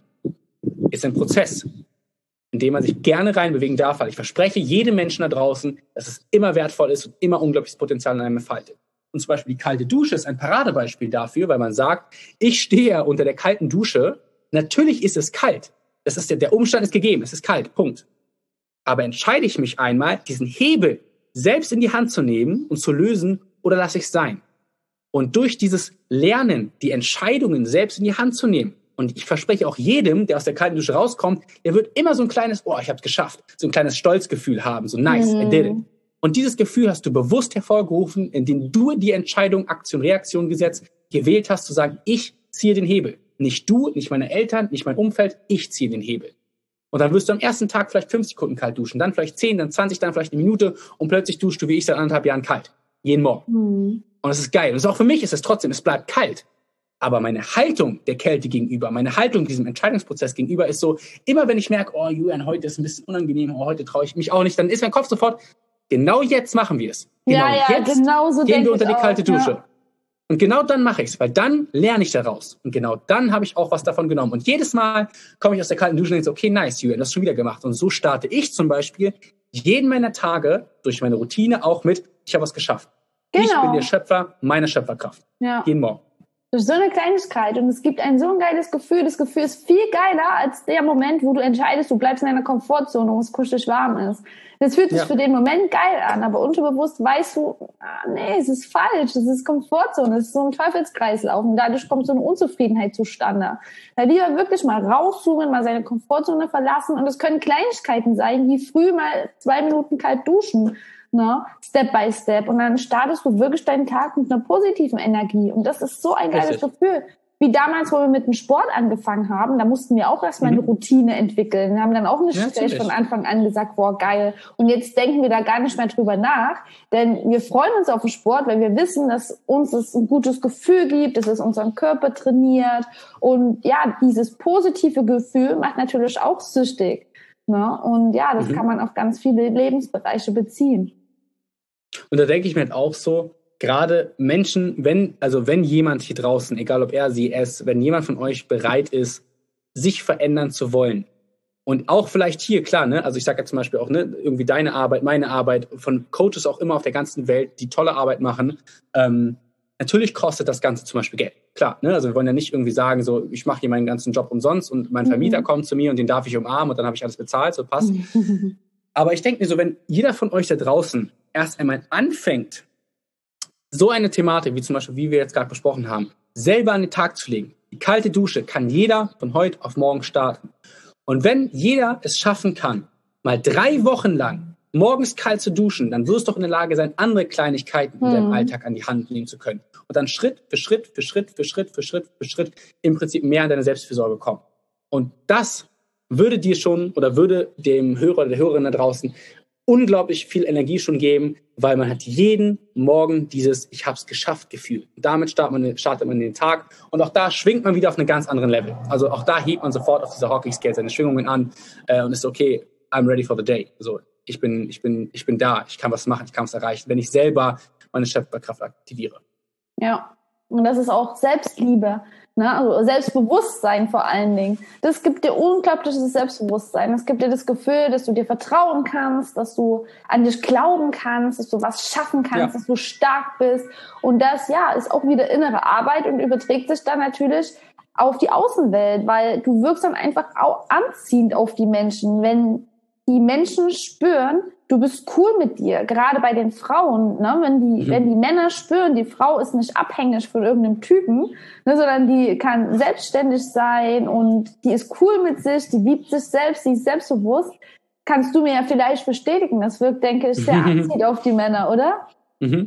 ist ein Prozess, in dem man sich gerne reinbewegen darf, weil ich verspreche jedem Menschen da draußen, dass es immer wertvoll ist und immer unglaubliches Potenzial in einem entfaltet. Und zum Beispiel die kalte Dusche ist ein Paradebeispiel dafür, weil man sagt, ich stehe ja unter der kalten Dusche, natürlich ist es kalt. Das ist der, der Umstand ist gegeben, es ist kalt, Punkt. Aber entscheide ich mich einmal, diesen Hebel selbst in die Hand zu nehmen und zu lösen, oder lasse ich es sein? Und durch dieses Lernen, die Entscheidungen selbst in die Hand zu nehmen, und ich verspreche auch jedem, der aus der kalten Dusche rauskommt, der wird immer so ein kleines, oh, ich habe es geschafft, so ein kleines Stolzgefühl haben, so nice, mhm. I did it. Und dieses Gefühl hast du bewusst hervorgerufen, indem du die Entscheidung, Aktion, Reaktion gesetzt, gewählt hast, zu sagen, ich ziehe den Hebel. Nicht du, nicht meine Eltern, nicht mein Umfeld, ich ziehe den Hebel. Und dann wirst du am ersten Tag vielleicht fünf Sekunden kalt duschen, dann vielleicht zehn, dann zwanzig, dann vielleicht eine Minute und plötzlich duschst du wie ich seit anderthalb Jahren kalt. Jeden Morgen. Mhm. Und das ist geil. Und das ist auch für mich ist es trotzdem, es bleibt kalt. Aber meine Haltung der Kälte gegenüber, meine Haltung diesem Entscheidungsprozess gegenüber ist so, immer wenn ich merke, oh Julian, heute ist ein bisschen unangenehm, oh, heute traue ich mich auch nicht, dann ist mein Kopf sofort, genau jetzt machen wir es. Genau ja, ja, jetzt genau so gehen wir unter die auch, kalte Dusche. Ja. Und genau dann mache ich es, weil dann lerne ich daraus. Und genau dann habe ich auch was davon genommen. Und jedes Mal komme ich aus der kalten Dusche und denke so, okay, nice, Julian, das hast du schon wieder gemacht. Und so starte ich zum Beispiel jeden meiner Tage durch meine Routine auch mit, ich habe was geschafft. Genau. Ich bin der Schöpfer meiner Schöpferkraft. Ja. Jeden Morgen. Das ist so eine Kleinigkeit und es gibt ein so ein geiles Gefühl. Das Gefühl ist viel geiler als der Moment, wo du entscheidest, du bleibst in deiner Komfortzone, wo es kuschelig warm ist. Das fühlt sich ja. für den Moment geil an, aber unterbewusst weißt du, ah, nee, es ist falsch, es ist Komfortzone, es ist so ein Teufelskreislauf und dadurch kommt so eine Unzufriedenheit zustande. Da lieber wirklich mal rauszoomen, mal seine Komfortzone verlassen und es können Kleinigkeiten sein, wie früh mal zwei Minuten kalt duschen. Ne? Step by Step. Und dann startest du wirklich deinen Tag mit einer positiven Energie. Und das ist so ein geiles Richtig. Gefühl. Wie damals, wo wir mit dem Sport angefangen haben, da mussten wir auch erstmal mhm. eine Routine entwickeln. Wir haben dann auch nicht ja, gleich von Anfang an gesagt, boah, geil. Und jetzt denken wir da gar nicht mehr drüber nach. Denn wir freuen uns auf den Sport, weil wir wissen, dass uns es ein gutes Gefühl gibt, dass es unseren Körper trainiert. Und ja, dieses positive Gefühl macht natürlich auch süchtig. Ne? Und ja, das mhm. kann man auf ganz viele Lebensbereiche beziehen. Und da denke ich mir halt auch so, gerade Menschen, wenn, also wenn jemand hier draußen, egal ob er, sie, es, wenn jemand von euch bereit ist, sich verändern zu wollen und auch vielleicht hier, klar, ne, also ich sage ja zum Beispiel auch, ne, irgendwie deine Arbeit, meine Arbeit, von Coaches auch immer auf der ganzen Welt, die tolle Arbeit machen, ähm, natürlich kostet das Ganze zum Beispiel Geld. Klar, ne, also wir wollen ja nicht irgendwie sagen, so, ich mache hier meinen ganzen Job umsonst und mein Vermieter mhm. kommt zu mir und den darf ich umarmen und dann habe ich alles bezahlt, so passt. Aber ich denke mir so, wenn jeder von euch da draußen erst einmal anfängt, so eine Thematik, wie zum Beispiel, wie wir jetzt gerade besprochen haben, selber an den Tag zu legen, Die kalte Dusche kann jeder von heute auf morgen starten. Und wenn jeder es schaffen kann, mal drei Wochen lang morgens kalt zu duschen, dann wirst du doch in der Lage sein, andere Kleinigkeiten in deinem Alltag an die Hand nehmen zu können. Und dann Schritt für Schritt, für Schritt, für Schritt, für Schritt, für Schritt im Prinzip mehr in deine Selbstfürsorge kommen. Und das würde dir schon oder würde dem Hörer oder der Hörerin da draußen unglaublich viel Energie schon geben, weil man hat jeden Morgen dieses Ich hab's geschafft Gefühl. Und damit startet man, startet man den Tag und auch da schwingt man wieder auf einen ganz anderen Level. Also auch da hebt man sofort auf dieser Hockey-Scale seine Schwingungen an äh, und ist okay, I'm ready for the day. So, ich bin, ich bin, ich bin da, ich kann was machen, ich kann was erreichen, wenn ich selber meine Schöpferkraft aktiviere. Ja, und das ist auch Selbstliebe, ne? Also Selbstbewusstsein vor allen Dingen. Das gibt dir unglaubliches Selbstbewusstsein. Das gibt dir das Gefühl, dass du dir vertrauen kannst, dass du an dich glauben kannst, dass du was schaffen kannst, ja. dass du stark bist. Und das, ja, ist auch wieder innere Arbeit und überträgt sich dann natürlich auf die Außenwelt, weil du wirkst dann einfach auch anziehend auf die Menschen, wenn die Menschen spüren, du bist cool mit dir, gerade bei den Frauen, ne? wenn die, mhm. wenn die Männer spüren, die Frau ist nicht abhängig von irgendeinem Typen, ne? sondern die kann selbstständig sein und die ist cool mit sich, die liebt sich selbst, die ist selbstbewusst, kannst du mir ja vielleicht bestätigen, das wirkt, denke ich, sehr anziehend auf die Männer, oder? Mhm.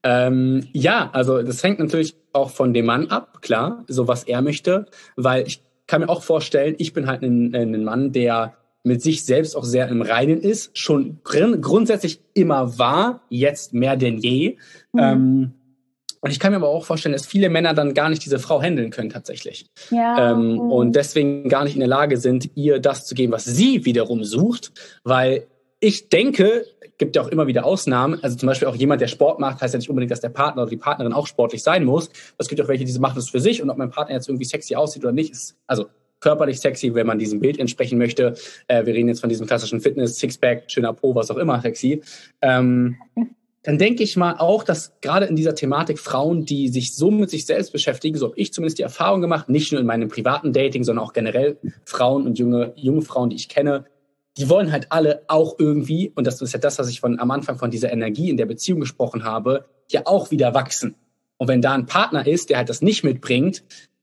Ähm, ja, also das hängt natürlich auch von dem Mann ab, klar, so was er möchte, weil ich kann mir auch vorstellen, ich bin halt ein, ein Mann, der mit sich selbst auch sehr im Reinen ist, schon gr- grundsätzlich immer war, jetzt mehr denn je. Mhm. Ähm, und ich kann mir aber auch vorstellen, dass viele Männer dann gar nicht diese Frau handeln können tatsächlich. Ja. Ähm, Mhm. Und deswegen gar nicht in der Lage sind, ihr das zu geben, was sie wiederum sucht. Weil ich denke, gibt ja auch immer wieder Ausnahmen, also zum Beispiel auch jemand, der Sport macht, heißt ja nicht unbedingt, dass der Partner oder die Partnerin auch sportlich sein muss. Es gibt auch welche, die machen das für sich und ob mein Partner jetzt irgendwie sexy aussieht oder nicht, ist also körperlich sexy, wenn man diesem Bild entsprechen möchte. Äh, wir reden jetzt von diesem klassischen Fitness, Sixpack, schöner Po, was auch immer, sexy. Ähm, dann denke ich mal auch, dass gerade in dieser Thematik Frauen, die sich so mit sich selbst beschäftigen, so habe ich zumindest die Erfahrung gemacht, nicht nur in meinem privaten Dating, sondern auch generell Frauen und junge, junge Frauen, die ich kenne, die wollen halt alle auch irgendwie, und das ist ja das, was ich von am Anfang von dieser Energie in der Beziehung gesprochen habe, ja auch wieder wachsen. Und wenn da ein Partner ist, der halt das nicht mitbringt,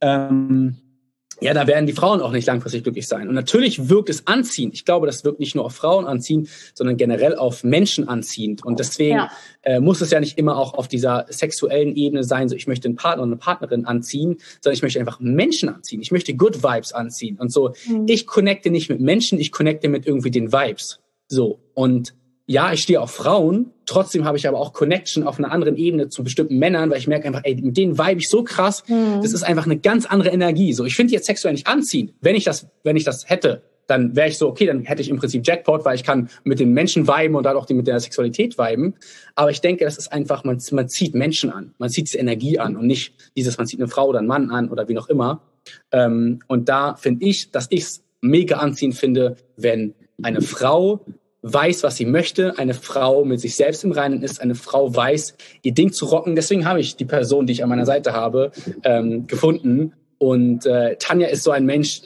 ähm, ja, da werden die Frauen auch nicht langfristig glücklich sein. Und natürlich wirkt es anziehend. Ich glaube, das wirkt nicht nur auf Frauen anziehend, sondern generell auf Menschen anziehend. Und deswegen ja. äh, muss es ja nicht immer auch auf dieser sexuellen Ebene sein, so ich möchte einen Partner und eine Partnerin anziehen, sondern ich möchte einfach Menschen anziehen. Ich möchte Good Vibes anziehen. Und so, mhm. ich connecte nicht mit Menschen, ich connecte mit irgendwie den Vibes. So, und ja, ich stehe auf Frauen, trotzdem habe ich aber auch Connection auf einer anderen Ebene zu bestimmten Männern, weil ich merke einfach, ey, mit denen vibe ich so krass, mhm. das ist einfach eine ganz andere Energie. So, ich finde die jetzt sexuell nicht anziehend. Wenn ich das, wenn ich das hätte, dann wäre ich so, okay, dann hätte ich im Prinzip Jackpot, weil ich kann mit den Menschen viben und dann auch die mit der Sexualität viben. Aber ich denke, das ist einfach, man, man zieht Menschen an, man zieht diese Energie an und nicht dieses, man zieht eine Frau oder einen Mann an oder wie noch immer. Ähm, und da finde ich, dass ich es mega anziehend finde, wenn eine Frau weiß, was sie möchte, eine Frau mit sich selbst im Reinen ist, eine Frau weiß, ihr Ding zu rocken. Deswegen habe ich die Person, die ich an meiner Seite habe, ähm, gefunden. Und äh, Tanja ist so ein Mensch,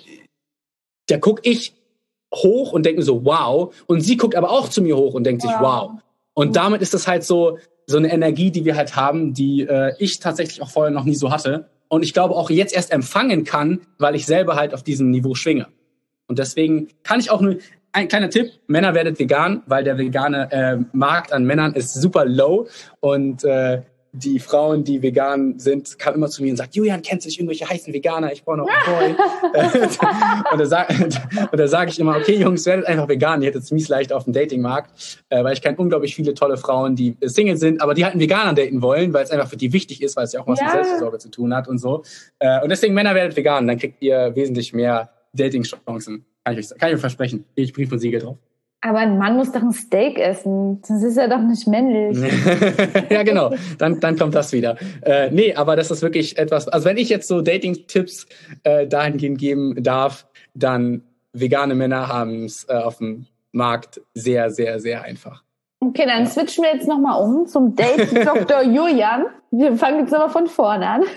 da gucke ich hoch und denke mir so, wow. Und sie guckt aber auch zu mir hoch und denkt sich, wow. Und damit ist das halt so so eine Energie, die wir halt haben, die äh, ich tatsächlich auch vorher noch nie so hatte. Und ich glaube auch jetzt erst empfangen kann, weil ich selber halt auf diesem Niveau schwinge. Und deswegen kann ich auch nur... Ein kleiner Tipp, Männer werdet vegan, weil der vegane äh, Markt an Männern ist super low und äh, die Frauen, die vegan sind, kamen immer zu mir und sagt, Julian, kennst du nicht irgendwelche heißen Veganer? Ich brauche noch einen Boy. und da sage sag ich immer, okay Jungs, werdet einfach vegan, ihr hättet es mies leicht auf dem Datingmarkt, äh, weil ich kenne unglaublich viele tolle Frauen, die Single sind, aber die halt einen Veganer daten wollen, weil es einfach für die wichtig ist, weil es ja auch was ja. mit Selbstversorge zu tun hat und so. Äh, und deswegen Männer werdet vegan, dann kriegt ihr wesentlich mehr Dating-Chancen. Kann ich, kann ich mir versprechen. Ich Brief und Siegel drauf. Aber ein Mann muss doch ein Steak essen. Das ist ja doch nicht männlich. Ja, genau. Dann, dann kommt das wieder. Äh, nee, aber das ist wirklich etwas, also wenn ich jetzt so Dating-Tipps äh, dahingehend geben darf, dann vegane Männer haben es äh, auf dem Markt sehr, sehr, sehr einfach. Okay, dann ja. switchen wir jetzt nochmal um zum Date Doktor Julian. Wir fangen jetzt nochmal von vorne an.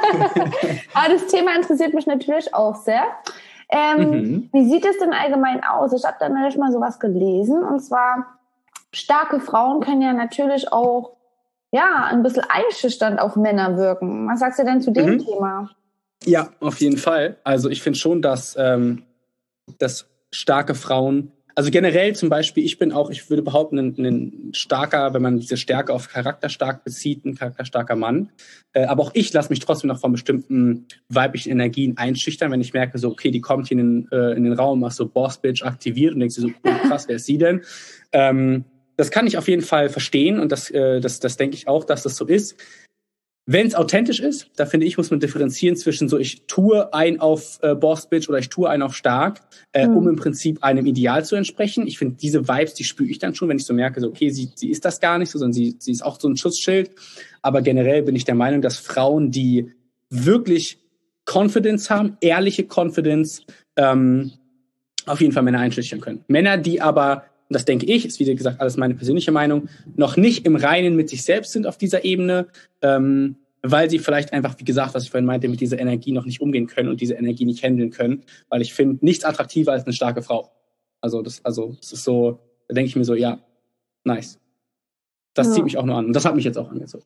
Aber das Thema interessiert mich natürlich auch sehr. Ähm, mhm. Wie sieht es denn allgemein aus? Ich habe da nämlich mal sowas gelesen, und zwar starke Frauen können ja natürlich auch ja ein bisschen einschüchternd auf Männer wirken. Was sagst du denn zu dem mhm. Thema? Ja, auf jeden Fall. Also ich finde schon, dass, ähm, dass starke Frauen, also generell zum Beispiel, ich bin auch, ich würde behaupten, ein, ein starker, wenn man diese Stärke auf charakterstark bezieht, ein charakterstarker Mann. Äh, aber auch ich lasse mich trotzdem noch von bestimmten weiblichen Energien einschüchtern, wenn ich merke, so, okay, die kommt hier in den, äh, in den Raum, machst so Boss-Bitch aktiviert und denkst dir so, oh, krass, wer ist sie denn? Ähm, das kann ich auf jeden Fall verstehen und das, äh, das, das denke ich auch, dass das so ist. Wenn es authentisch ist, da finde ich, muss man differenzieren zwischen so, ich tue ein auf äh, Boss-Bitch oder ich tue ein auf stark, äh, mhm. um im Prinzip einem Ideal zu entsprechen. Ich finde, diese Vibes, die spüre ich dann schon, wenn ich so merke, so, okay, sie, sie ist das gar nicht so, sondern sie, sie ist auch so ein Schutzschild. Aber generell bin ich der Meinung, dass Frauen, die wirklich Confidence haben, ehrliche Confidence, ähm, auf jeden Fall Männer einschüchtern können. Männer, die aber, und das denke ich, ist wie gesagt alles meine persönliche Meinung, noch nicht im Reinen mit sich selbst sind auf dieser Ebene, ähm, weil sie vielleicht einfach, wie gesagt, was ich vorhin meinte, mit dieser Energie noch nicht umgehen können und diese Energie nicht handeln können, weil ich finde, nichts attraktiver als eine starke Frau. Also das, also das ist so, da denke ich mir so, ja, nice. Das ja. zieht mich auch nur an. Und das hat mich jetzt auch angezogen.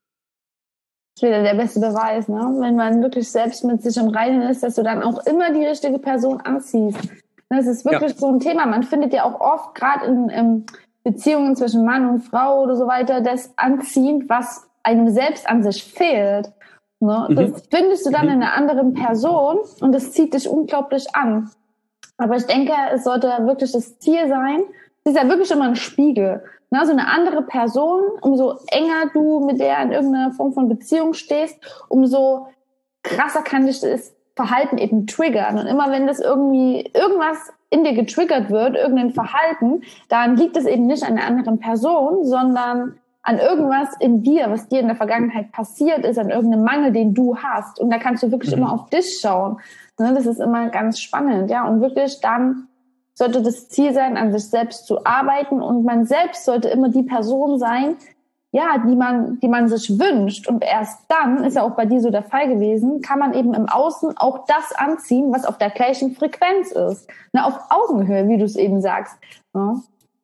Das ist wieder der beste Beweis, ne? Wenn man wirklich selbst mit sich im Reinen ist, dass du dann auch immer die richtige Person anziehst. Das ist wirklich ja. so ein Thema. Man findet ja auch oft, gerade in, in Beziehungen zwischen Mann und Frau oder so weiter, das anziehend, was einem selbst an sich fehlt. Ne? Mhm. Das findest du dann in einer anderen Person und das zieht dich unglaublich an. Aber ich denke, es sollte wirklich das Ziel sein, es ist ja wirklich immer ein Spiegel. Ne? So eine andere Person, umso enger du mit der in irgendeiner Form von Beziehung stehst, umso krasser kann dich das Verhalten eben triggern. Und immer wenn das irgendwie irgendwas in dir getriggert wird, irgendein Verhalten, dann liegt es eben nicht an einer anderen Person, sondern an irgendwas in dir, was dir in der Vergangenheit passiert ist, an irgendeinem Mangel, den du hast. Und da kannst du wirklich mhm. immer auf dich schauen. Das ist immer ganz spannend, ja. Und wirklich dann sollte das Ziel sein, an sich selbst zu arbeiten. Und man selbst sollte immer die Person sein, ja, die man, die man sich wünscht. Und erst dann, ist ja auch bei dir so der Fall gewesen, kann man eben im Außen auch das anziehen, was auf der gleichen Frequenz ist. Na, auf Augenhöhe, wie du es eben sagst. Ja.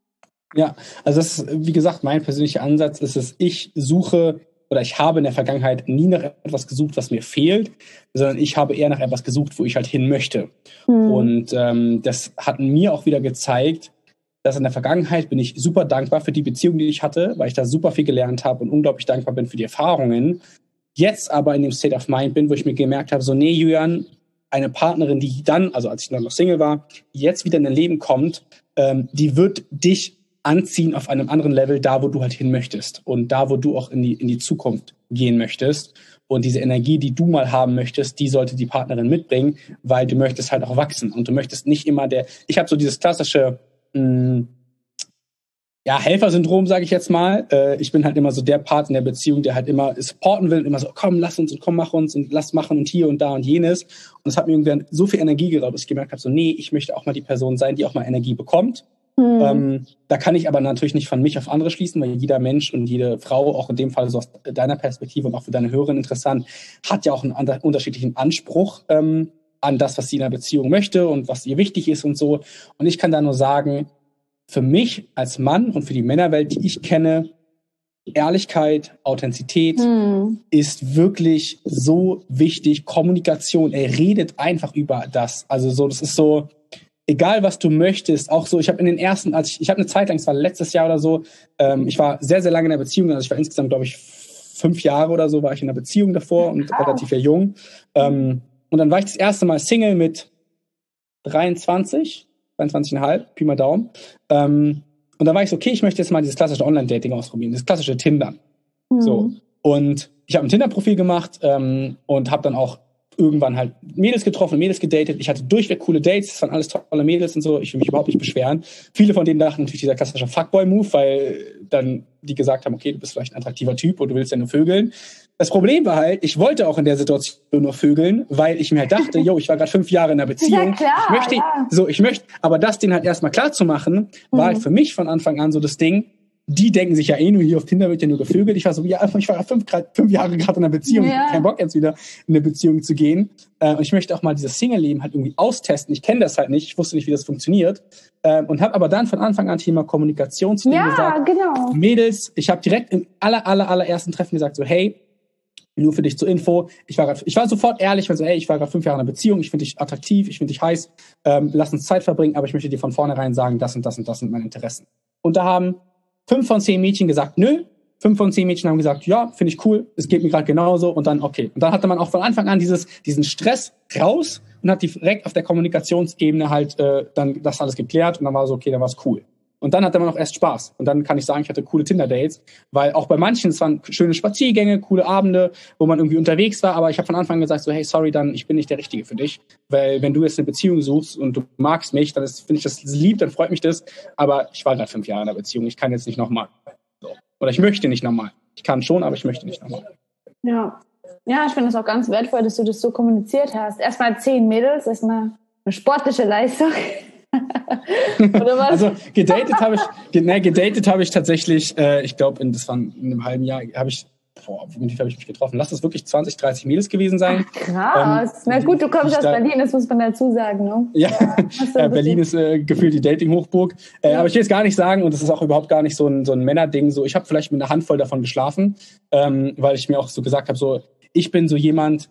Ja, also das ist, wie gesagt, mein persönlicher Ansatz ist es, ich suche oder ich habe in der Vergangenheit nie nach etwas gesucht, was mir fehlt, sondern ich habe eher nach etwas gesucht, wo ich halt hin möchte. Hm. Und ähm, das hat mir auch wieder gezeigt, dass in der Vergangenheit bin ich super dankbar für die Beziehung, die ich hatte, weil ich da super viel gelernt habe und unglaublich dankbar bin für die Erfahrungen. Jetzt aber in dem State of Mind bin, wo ich mir gemerkt habe, so nee, Julian, eine Partnerin, die dann, also als ich noch Single war, jetzt wieder in dein Leben kommt, ähm, die wird dich anziehen auf einem anderen Level, da wo du halt hin möchtest und da wo du auch in die in die Zukunft gehen möchtest und diese Energie, die du mal haben möchtest, die sollte die Partnerin mitbringen, weil du möchtest halt auch wachsen und du möchtest nicht immer der, ich habe so dieses klassische mh, ja, Helfersyndrom, sage ich jetzt mal. Äh, ich bin halt immer so der Part in der Beziehung, der halt immer supporten will, immer so, komm, lass uns und komm, mach uns und lass machen und hier und da und jenes. Und das hat mir irgendwann so viel Energie geraubt, dass ich gemerkt habe, so nee, ich möchte auch mal die Person sein, die auch mal Energie bekommt. Hm. Ähm, da kann ich aber natürlich nicht von mich auf andere schließen, weil jeder Mensch und jede Frau, auch in dem Fall so aus deiner Perspektive und auch für deine Hörerin interessant, hat ja auch einen andre- unterschiedlichen Anspruch ähm, an das, was sie in einer Beziehung möchte und was ihr wichtig ist und so. Und ich kann da nur sagen, für mich als Mann und für die Männerwelt, die ich kenne, Ehrlichkeit, Authentizität hm. ist wirklich so wichtig. Kommunikation, er redet einfach über das. Also so, das ist so, egal was du möchtest, auch so, ich habe in den ersten, als ich, ich habe eine Zeit lang, es war letztes Jahr oder so, ähm, ich war sehr, sehr lange in der Beziehung, also ich war insgesamt, glaube ich, fünf Jahre oder so war ich in einer Beziehung davor und wow. relativ jung. Ähm, und dann war ich das erste Mal Single mit dreiundzwanzig, dreiundzwanzig Komma fünf, Pi mal Daumen. Ähm, und dann war ich so, okay, ich möchte jetzt mal dieses klassische Online-Dating ausprobieren, das klassische Tinder. Mhm. So. Und ich habe ein Tinder-Profil gemacht ähm, und habe dann auch irgendwann halt Mädels getroffen, Mädels gedatet. Ich hatte durchweg coole Dates, das waren alles tolle Mädels und so. Ich will mich überhaupt nicht beschweren. Viele von denen dachten natürlich dieser klassische Fuckboy-Move, weil dann die gesagt haben, okay, du bist vielleicht ein attraktiver Typ und du willst ja nur vögeln. Das Problem war halt, ich wollte auch in der Situation nur vögeln, weil ich mir halt dachte, yo, ich war gerade fünf Jahre in einer Beziehung. Ja, klar, ich möchte, ja. so, ich möchte, aber das denen halt erstmal klar zu machen, war mhm. halt für mich von Anfang an so das Ding, die denken sich ja eh nur, hier auf Tinder wird ja nur gevögelt. Ich war so, ja, ich war ja fünf, grad, fünf Jahre gerade in einer Beziehung. Ja. Ich hab keinen Bock jetzt wieder in eine Beziehung zu gehen. Äh, und ich möchte auch mal dieses Single-Leben halt irgendwie austesten. Ich kenne das halt nicht. Ich wusste nicht, wie das funktioniert. Äh, und habe aber dann von Anfang an Thema Kommunikation zu denen ja, gesagt. Genau. Mädels, ich habe direkt im aller, aller, allerersten Treffen gesagt, so, hey, Nur für dich zur Info, ich war grad, ich war sofort ehrlich, ich war so, ey, ich war gerade fünf Jahre in einer Beziehung, ich finde dich attraktiv, ich finde dich heiß, ähm, lass uns Zeit verbringen, aber ich möchte dir von vornherein sagen, das und das und das sind meine Interessen. Und da haben fünf von zehn Mädchen gesagt, nö, fünf von zehn Mädchen haben gesagt, ja, finde ich cool, es geht mir gerade genauso und dann okay. Und dann hatte man auch von Anfang an dieses, diesen Stress raus und hat direkt auf der Kommunikationsebene halt äh, dann das alles geklärt und dann war so, okay, dann war es cool. Und dann hatte man auch erst Spaß. Und dann kann ich sagen, ich hatte coole Tinder-Dates, weil auch bei manchen, es waren schöne Spaziergänge, coole Abende, wo man irgendwie unterwegs war, aber ich habe von Anfang an gesagt, so hey, sorry, dann ich bin nicht der Richtige für dich, weil wenn du jetzt eine Beziehung suchst und du magst mich, dann finde ich das lieb, dann freut mich das, aber ich war gerade fünf Jahre in einer Beziehung, ich kann jetzt nicht nochmal. So. Oder ich möchte nicht nochmal. Ich kann schon, aber ich möchte nicht nochmal. Ja. Ja, ich finde es auch ganz wertvoll, dass du das so kommuniziert hast. Erstmal zehn Mädels, erstmal eine sportliche Leistung. Oder was? Also gedatet habe ich, ne, gedatet habe ich tatsächlich, äh, ich glaube, in das war in einem halben Jahr, habe ich, boah, womit habe ich mich getroffen? Lass das wirklich zwanzig, dreißig Mädels gewesen sein. Ach, krass. Ähm, Na gut, du kommst aus da, Berlin, das muss man dazu sagen, ne? Ja, ja Berlin ist äh, gefühlt die Dating-Hochburg. Äh, ja. Aber ich will jetzt gar nicht sagen, und das ist auch überhaupt gar nicht so ein, so ein Männerding, so ich habe vielleicht mit einer Handvoll davon geschlafen, ähm, weil ich mir auch so gesagt habe, so ich bin so jemand.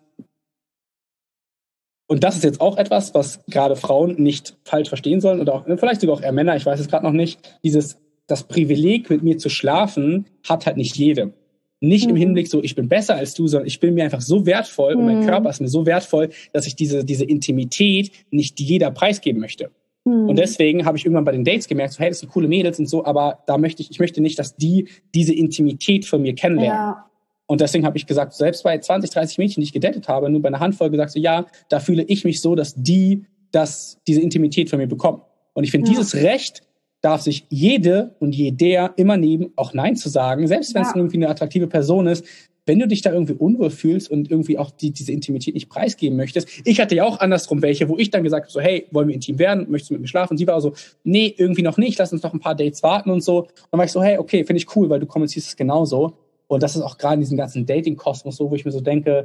Und das ist jetzt auch etwas, was gerade Frauen nicht falsch verstehen sollen oder auch, vielleicht sogar auch eher Männer, ich weiß es gerade noch nicht. Dieses, das Privileg, mit mir zu schlafen, hat halt nicht jede. Nicht mhm. im Hinblick so, ich bin besser als du, sondern ich bin mir einfach so wertvoll mhm. und mein Körper ist mir so wertvoll, dass ich diese, diese Intimität nicht jeder preisgeben möchte. Mhm. Und deswegen habe ich irgendwann bei den Dates gemerkt, so, hey, das sind coole Mädels und so, aber da möchte ich, ich möchte nicht, dass die diese Intimität von mir kennenlernen. Ja. Und deswegen habe ich gesagt, selbst bei zwanzig, dreißig Mädchen, die ich gedatet habe, nur bei einer Handvoll gesagt, so ja, da fühle ich mich so, dass die das, diese Intimität von mir bekommen. Und ich finde, ja. dieses Recht darf sich jede und jeder immer nehmen, auch Nein zu sagen, selbst wenn es ja. irgendwie eine attraktive Person ist. Wenn du dich da irgendwie unwohl fühlst und irgendwie auch die, diese Intimität nicht preisgeben möchtest. Ich hatte ja auch andersrum welche, wo ich dann gesagt habe, so hey, wollen wir intim werden? Möchtest du mit mir schlafen? Und sie war so, nee, irgendwie noch nicht, lass uns noch ein paar Dates warten und so. Und dann war ich so, hey, okay, finde ich cool, weil du kommunizierst es genauso. Und das ist auch gerade in diesem ganzen Dating-Kosmos so, wo ich mir so denke,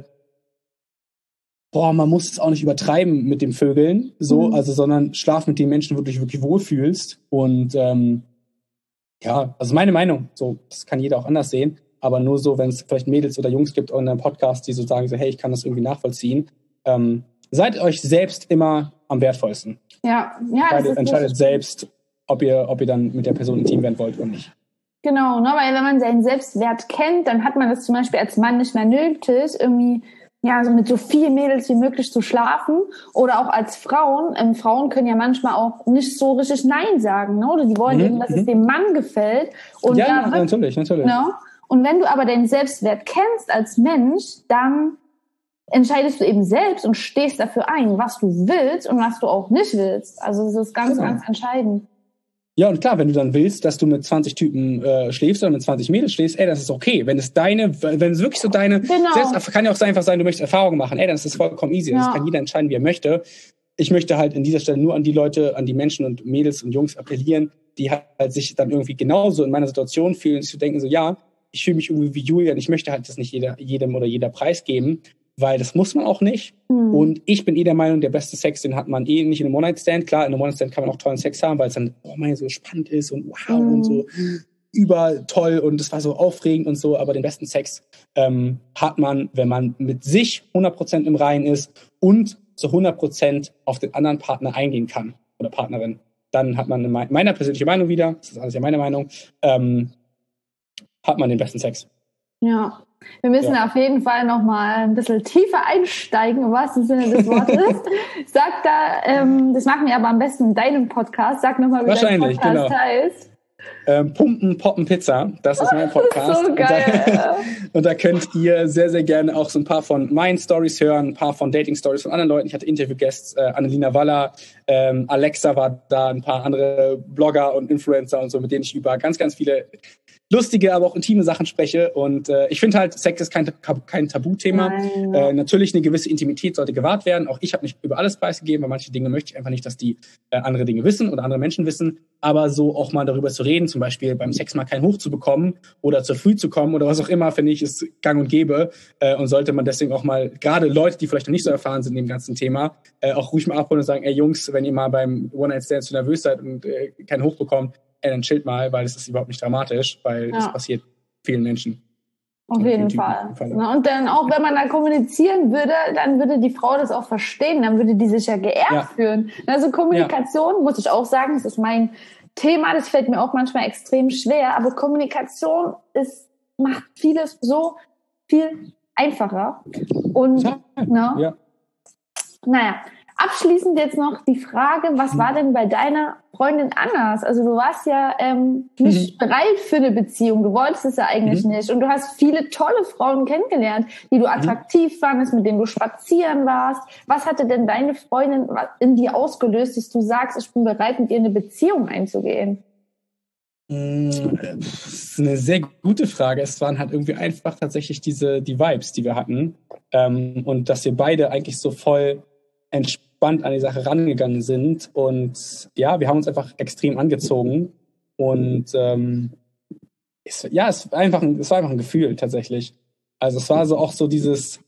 boah, man muss es auch nicht übertreiben mit dem Vögeln, so, mhm. also, sondern schlaf mit den Menschen, wo du dich wirklich wohlfühlst. Und ähm, ja, also meine Meinung, so, das kann jeder auch anders sehen, aber nur so, wenn es vielleicht Mädels oder Jungs gibt in einem Podcast, die so sagen, so, hey, ich kann das irgendwie nachvollziehen. Ähm, seid euch selbst immer am wertvollsten. Ja, ja. Entscheidet, das entscheidet selbst, ob ihr, ob ihr dann mit der Person intim werden wollt oder nicht. Genau, ne, weil wenn man seinen Selbstwert kennt, dann hat man das zum Beispiel als Mann nicht mehr nötig, irgendwie ja so mit so vielen Mädels wie möglich zu schlafen. Oder auch als Frauen. Ähm, Frauen können ja manchmal auch nicht so richtig Nein sagen, ne? Oder die wollen Mhm, eben, dass mhm. es dem Mann gefällt. Und Ja, da ja, wird, natürlich, natürlich. ne? Und wenn du aber deinen Selbstwert kennst als Mensch, dann entscheidest du eben selbst und stehst dafür ein, was du willst und was du auch nicht willst. Also das ist ganz, Genau. ganz entscheidend. Ja, und klar, wenn du dann willst, dass du mit zwanzig Typen äh, schläfst oder mit zwanzig Mädels schläfst, ey, das ist okay. Wenn es deine, wenn es wirklich so deine, Genau. selbst, kann ja auch einfach sein, du möchtest Erfahrungen machen, ey, dann ist das vollkommen easy. Ja. Das kann jeder entscheiden, wie er möchte. Ich möchte halt in dieser Stelle nur an die Leute, an die Menschen und Mädels und Jungs appellieren, die halt sich dann irgendwie genauso in meiner Situation fühlen, sich zu denken so, ja, ich fühle mich irgendwie wie Julian, ich möchte halt das nicht jeder, jedem oder jeder preisgeben, weil das muss man auch nicht. Mhm. Und ich bin eh der Meinung, der beste Sex, den hat man eh nicht in einem One-Night-Stand. Klar, in einem One-Night-Stand kann man auch tollen Sex haben, weil es dann, oh mein, so spannend ist und wow mhm. und so über toll und es war so aufregend und so. Aber den besten Sex ähm, hat man, wenn man mit sich hundert Prozent im Reinen ist und zu hundert Prozent auf den anderen Partner eingehen kann oder Partnerin. Dann hat man in meiner persönlichen Meinung wieder, das ist alles ja meine Meinung, ähm, hat man den besten Sex. Ja. Wir müssen ja. auf jeden Fall noch mal ein bisschen tiefer einsteigen, im wahrsten Sinne des Wortes. Sag da, ähm, das machen wir aber am besten in deinem Podcast. Sag nochmal, wie dein Podcast genau. heißt. Ähm, Pumpen, Poppen, Pizza. Das ist mein Podcast. Das ist so geil. Und da, und da könnt ihr sehr, sehr gerne auch so ein paar von meinen Stories hören, ein paar von Dating-Stories von anderen Leuten. Ich hatte Interview-Guests, äh, Annelina Waller, ähm, Alexa war da, ein paar andere Blogger und Influencer und so, mit denen ich über ganz, ganz viele lustige, aber auch intime Sachen spreche. Und äh, ich finde halt, Sex ist kein, kein Tabuthema. Äh, natürlich eine gewisse Intimität sollte gewahrt werden. Auch ich habe nicht über alles preisgegeben, weil manche Dinge möchte ich einfach nicht, dass die äh, andere Dinge wissen oder andere Menschen wissen. Aber so auch mal darüber zu reden, zum Beispiel beim Sex mal keinen Hoch zu bekommen oder zu früh zu kommen oder was auch immer, finde ich, ist gang und gäbe. Äh, und sollte man deswegen auch mal, gerade Leute, die vielleicht noch nicht so erfahren sind in dem ganzen Thema, äh, auch ruhig mal abholen und sagen, ey Jungs, wenn ihr mal beim One-Night-Stand zu nervös seid und äh, keinen Hoch bekommt, ey, dann chillt mal, weil es ist überhaupt nicht dramatisch, weil ja. das passiert vielen Menschen. Auf jeden Fall. Fall. Und dann auch, wenn man da kommunizieren würde, dann würde die Frau das auch verstehen, dann würde die sich ja geehrt ja. fühlen. Also Kommunikation, ja. muss ich auch sagen, das ist mein Thema, das fällt mir auch manchmal extrem schwer, aber Kommunikation ist, macht vieles so viel einfacher. Und, ja. Ne, ja. naja, abschließend jetzt noch die Frage, was war denn bei deiner Freundin anders? Also du warst ja ähm, nicht mhm. bereit für eine Beziehung, du wolltest es ja eigentlich mhm. nicht und du hast viele tolle Frauen kennengelernt, die du attraktiv mhm. fandest, mit denen du spazieren warst. Was hatte denn deine Freundin in dir ausgelöst, dass du sagst, ich bin bereit, mit ihr eine Beziehung einzugehen? Das ist eine sehr gute Frage. Es waren halt irgendwie einfach tatsächlich diese die Vibes, die wir hatten ähm, und dass wir beide eigentlich so voll entspannt an die Sache rangegangen sind und ja, wir haben uns einfach extrem angezogen und ähm, es, ja, es war, einfach ein, es war einfach ein Gefühl tatsächlich. Also es war so auch so dieses,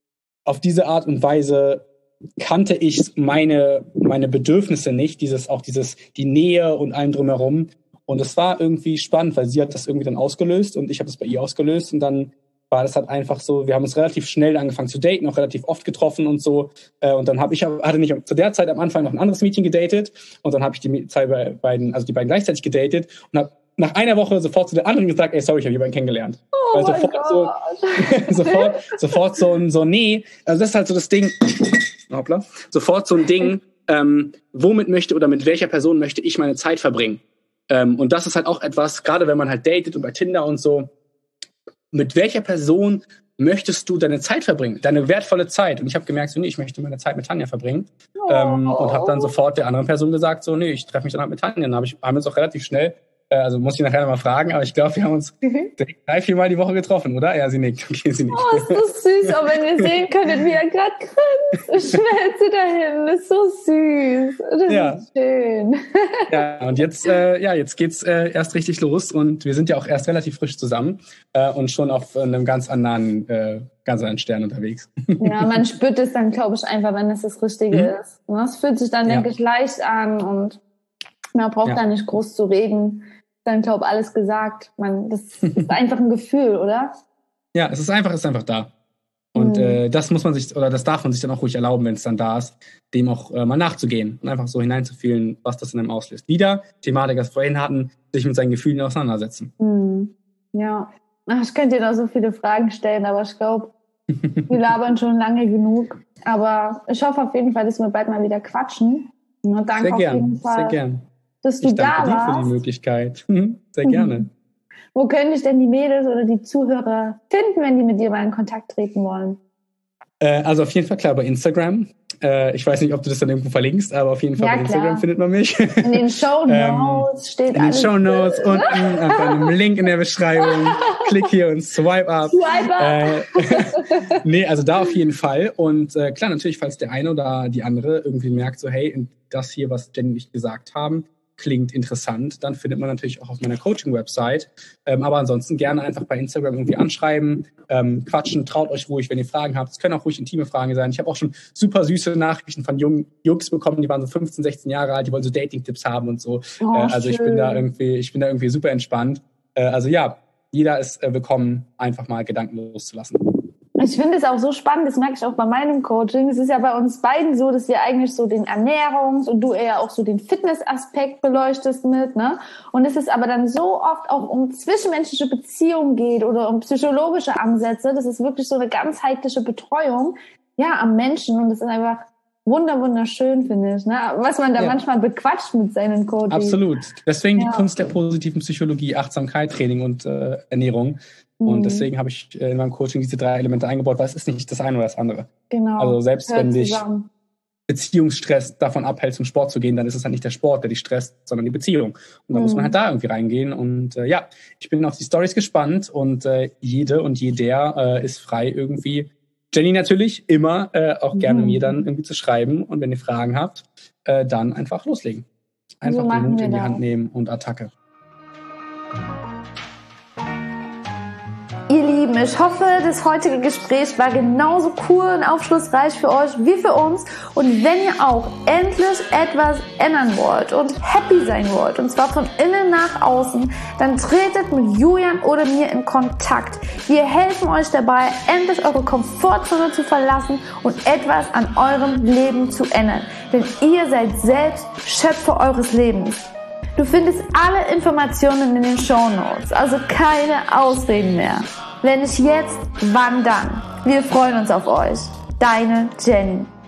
auf diese Art und Weise kannte ich meine, meine Bedürfnisse nicht, dieses auch dieses, die Nähe und allem drumherum und es war irgendwie spannend, weil sie hat das irgendwie dann ausgelöst und ich habe das bei ihr ausgelöst und dann war das halt einfach so, wir haben uns relativ schnell angefangen zu daten, auch relativ oft getroffen und so. Und dann habe ich, hatte nicht zu der Zeit am Anfang noch ein anderes Mädchen gedatet und dann habe ich die zwei beiden, also die beiden gleichzeitig gedatet und habe nach einer Woche sofort zu der anderen gesagt, ey, sorry, ich habe die beiden kennengelernt. Oh Weil sofort so, sofort, sofort so ein, so, nee, also das ist halt so das Ding, hoppla, sofort so ein Ding, ähm, womit möchte oder mit welcher Person möchte ich meine Zeit verbringen? Ähm, und das ist halt auch etwas, gerade wenn man halt datet und bei Tinder und so, mit welcher Person möchtest du deine Zeit verbringen? Deine wertvolle Zeit. Und ich habe gemerkt, so, nee, ich möchte meine Zeit mit Tanja verbringen. Oh. Ähm, und habe dann sofort der anderen Person gesagt, so, nee, ich treffe mich dann halt mit Tanja. Dann hab ich, haben wir uns auch relativ schnell, äh, also muss ich nachher nochmal fragen, aber ich glaube, wir haben uns mhm. drei, vier Mal die Woche getroffen, oder? Ja, sie nickt. Okay, sie nickt. Oh, ist das süß. Aber wenn ihr sehen könntet, wie er gerade grinst, schmelze dahin. Das ist so süß. Das ja. ist schön. Ja, und jetzt, äh, ja, jetzt geht's äh, erst richtig los und wir sind ja auch erst relativ frisch zusammen äh, und schon auf einem ganz anderen, äh, ganz anderen Stern unterwegs. Ja, man spürt es dann, glaube ich, einfach, wenn es das Richtige mhm. ist. Es fühlt sich dann, ja. denke ich, leicht an und man braucht ja. da nicht groß zu reden. Dann, glaube ich, alles gesagt. Man, das ist einfach ein Gefühl, oder? Ja, es ist einfach, es ist einfach da. Und mhm. äh, das muss man sich, oder das darf man sich dann auch ruhig erlauben, wenn es dann da ist, dem auch äh, mal nachzugehen und einfach so hineinzufühlen, was das in einem auslöst. Wieder, Thematik, das wir vorhin hatten, sich mit seinen Gefühlen auseinandersetzen. Mhm. Ja, Ach, ich könnte dir noch so viele Fragen stellen, aber ich glaube, wir labern schon lange genug. Aber ich hoffe auf jeden Fall, dass wir bald mal wieder quatschen. Und danke sehr gern, auf jeden Fall, sehr gern. dass du ich da danke warst. dir für die Möglichkeit. Sehr gerne. Mhm. Wo können dich denn die Mädels oder die Zuhörer finden, wenn die mit dir mal in Kontakt treten wollen? Äh, also auf jeden Fall klar bei Instagram. Äh, ich weiß nicht, ob du das dann irgendwo verlinkst, aber auf jeden Fall ja, bei Instagram klar. findet man mich. In den Shownotes ähm, steht In den Shownotes unten, einfach einem Link in der Beschreibung. Klick hier und swipe up. Swipe up. Äh, nee, also da auf jeden Fall. Und äh, klar, natürlich, falls der eine oder die andere irgendwie merkt, so hey, das hier, was Jenny und ich gesagt haben, klingt interessant, dann findet man natürlich auch auf meiner Coaching-Website. Ähm, aber ansonsten gerne einfach bei Instagram irgendwie anschreiben, ähm, quatschen, traut euch ruhig, wenn ihr Fragen habt. Es können auch ruhig intime Fragen sein. Ich habe auch schon super süße Nachrichten von jungen Jungs bekommen, die waren so fünfzehn, sechzehn Jahre alt, die wollen so Dating-Tipps haben und so. Oh, äh, also schön. ich bin da irgendwie, ich bin da irgendwie super entspannt. Äh, also ja, jeder ist äh, willkommen, einfach mal Gedanken loszulassen. Ich finde es auch so spannend, das merke ich auch bei meinem Coaching. Es ist ja bei uns beiden so, dass wir eigentlich so den Ernährungs- und du eher auch so den Fitnessaspekt beleuchtest mit, ne? Und es ist aber dann so oft auch um zwischenmenschliche Beziehungen geht oder um psychologische Ansätze. Das ist wirklich so eine ganzheitliche Betreuung, ja, am Menschen. Und das ist einfach wunder, wunderschön, finde ich, ne? Was man da ja. manchmal bequatscht mit seinen Coachings. Absolut. Deswegen ja. die Kunst der positiven Psychologie, Achtsamkeit, Training und äh, Ernährung. Und deswegen habe ich in meinem Coaching diese drei Elemente eingebaut, weil es ist nicht das eine oder das andere. Genau. Also selbst wenn dich zusammen. Beziehungsstress davon abhält, zum Sport zu gehen, dann ist es halt nicht der Sport, der dich stresst, sondern die Beziehung. Und dann mhm. muss man halt da irgendwie reingehen. Und äh, ja, ich bin auf die Storys gespannt und äh, jede und jeder äh, ist frei irgendwie. Jenny natürlich immer äh, auch gerne mhm. mir dann irgendwie zu schreiben. Und wenn ihr Fragen habt, äh, dann einfach loslegen. Einfach so den Mut in die das. Hand nehmen und Attacke. Ihr Lieben, Lieben, ich hoffe, das heutige Gespräch war genauso cool und aufschlussreich für euch wie für uns. Und wenn ihr auch endlich etwas ändern wollt und happy sein wollt, und zwar von innen nach außen, dann tretet mit Julian oder mir in Kontakt. Wir helfen euch dabei, endlich eure Komfortzone zu verlassen und etwas an eurem Leben zu ändern. Denn ihr seid selbst Schöpfer eures Lebens. Du findest alle Informationen in den Shownotes, also keine Ausreden mehr. Wenn nicht jetzt, wann dann? Wir freuen uns auf euch. Deine Jenny.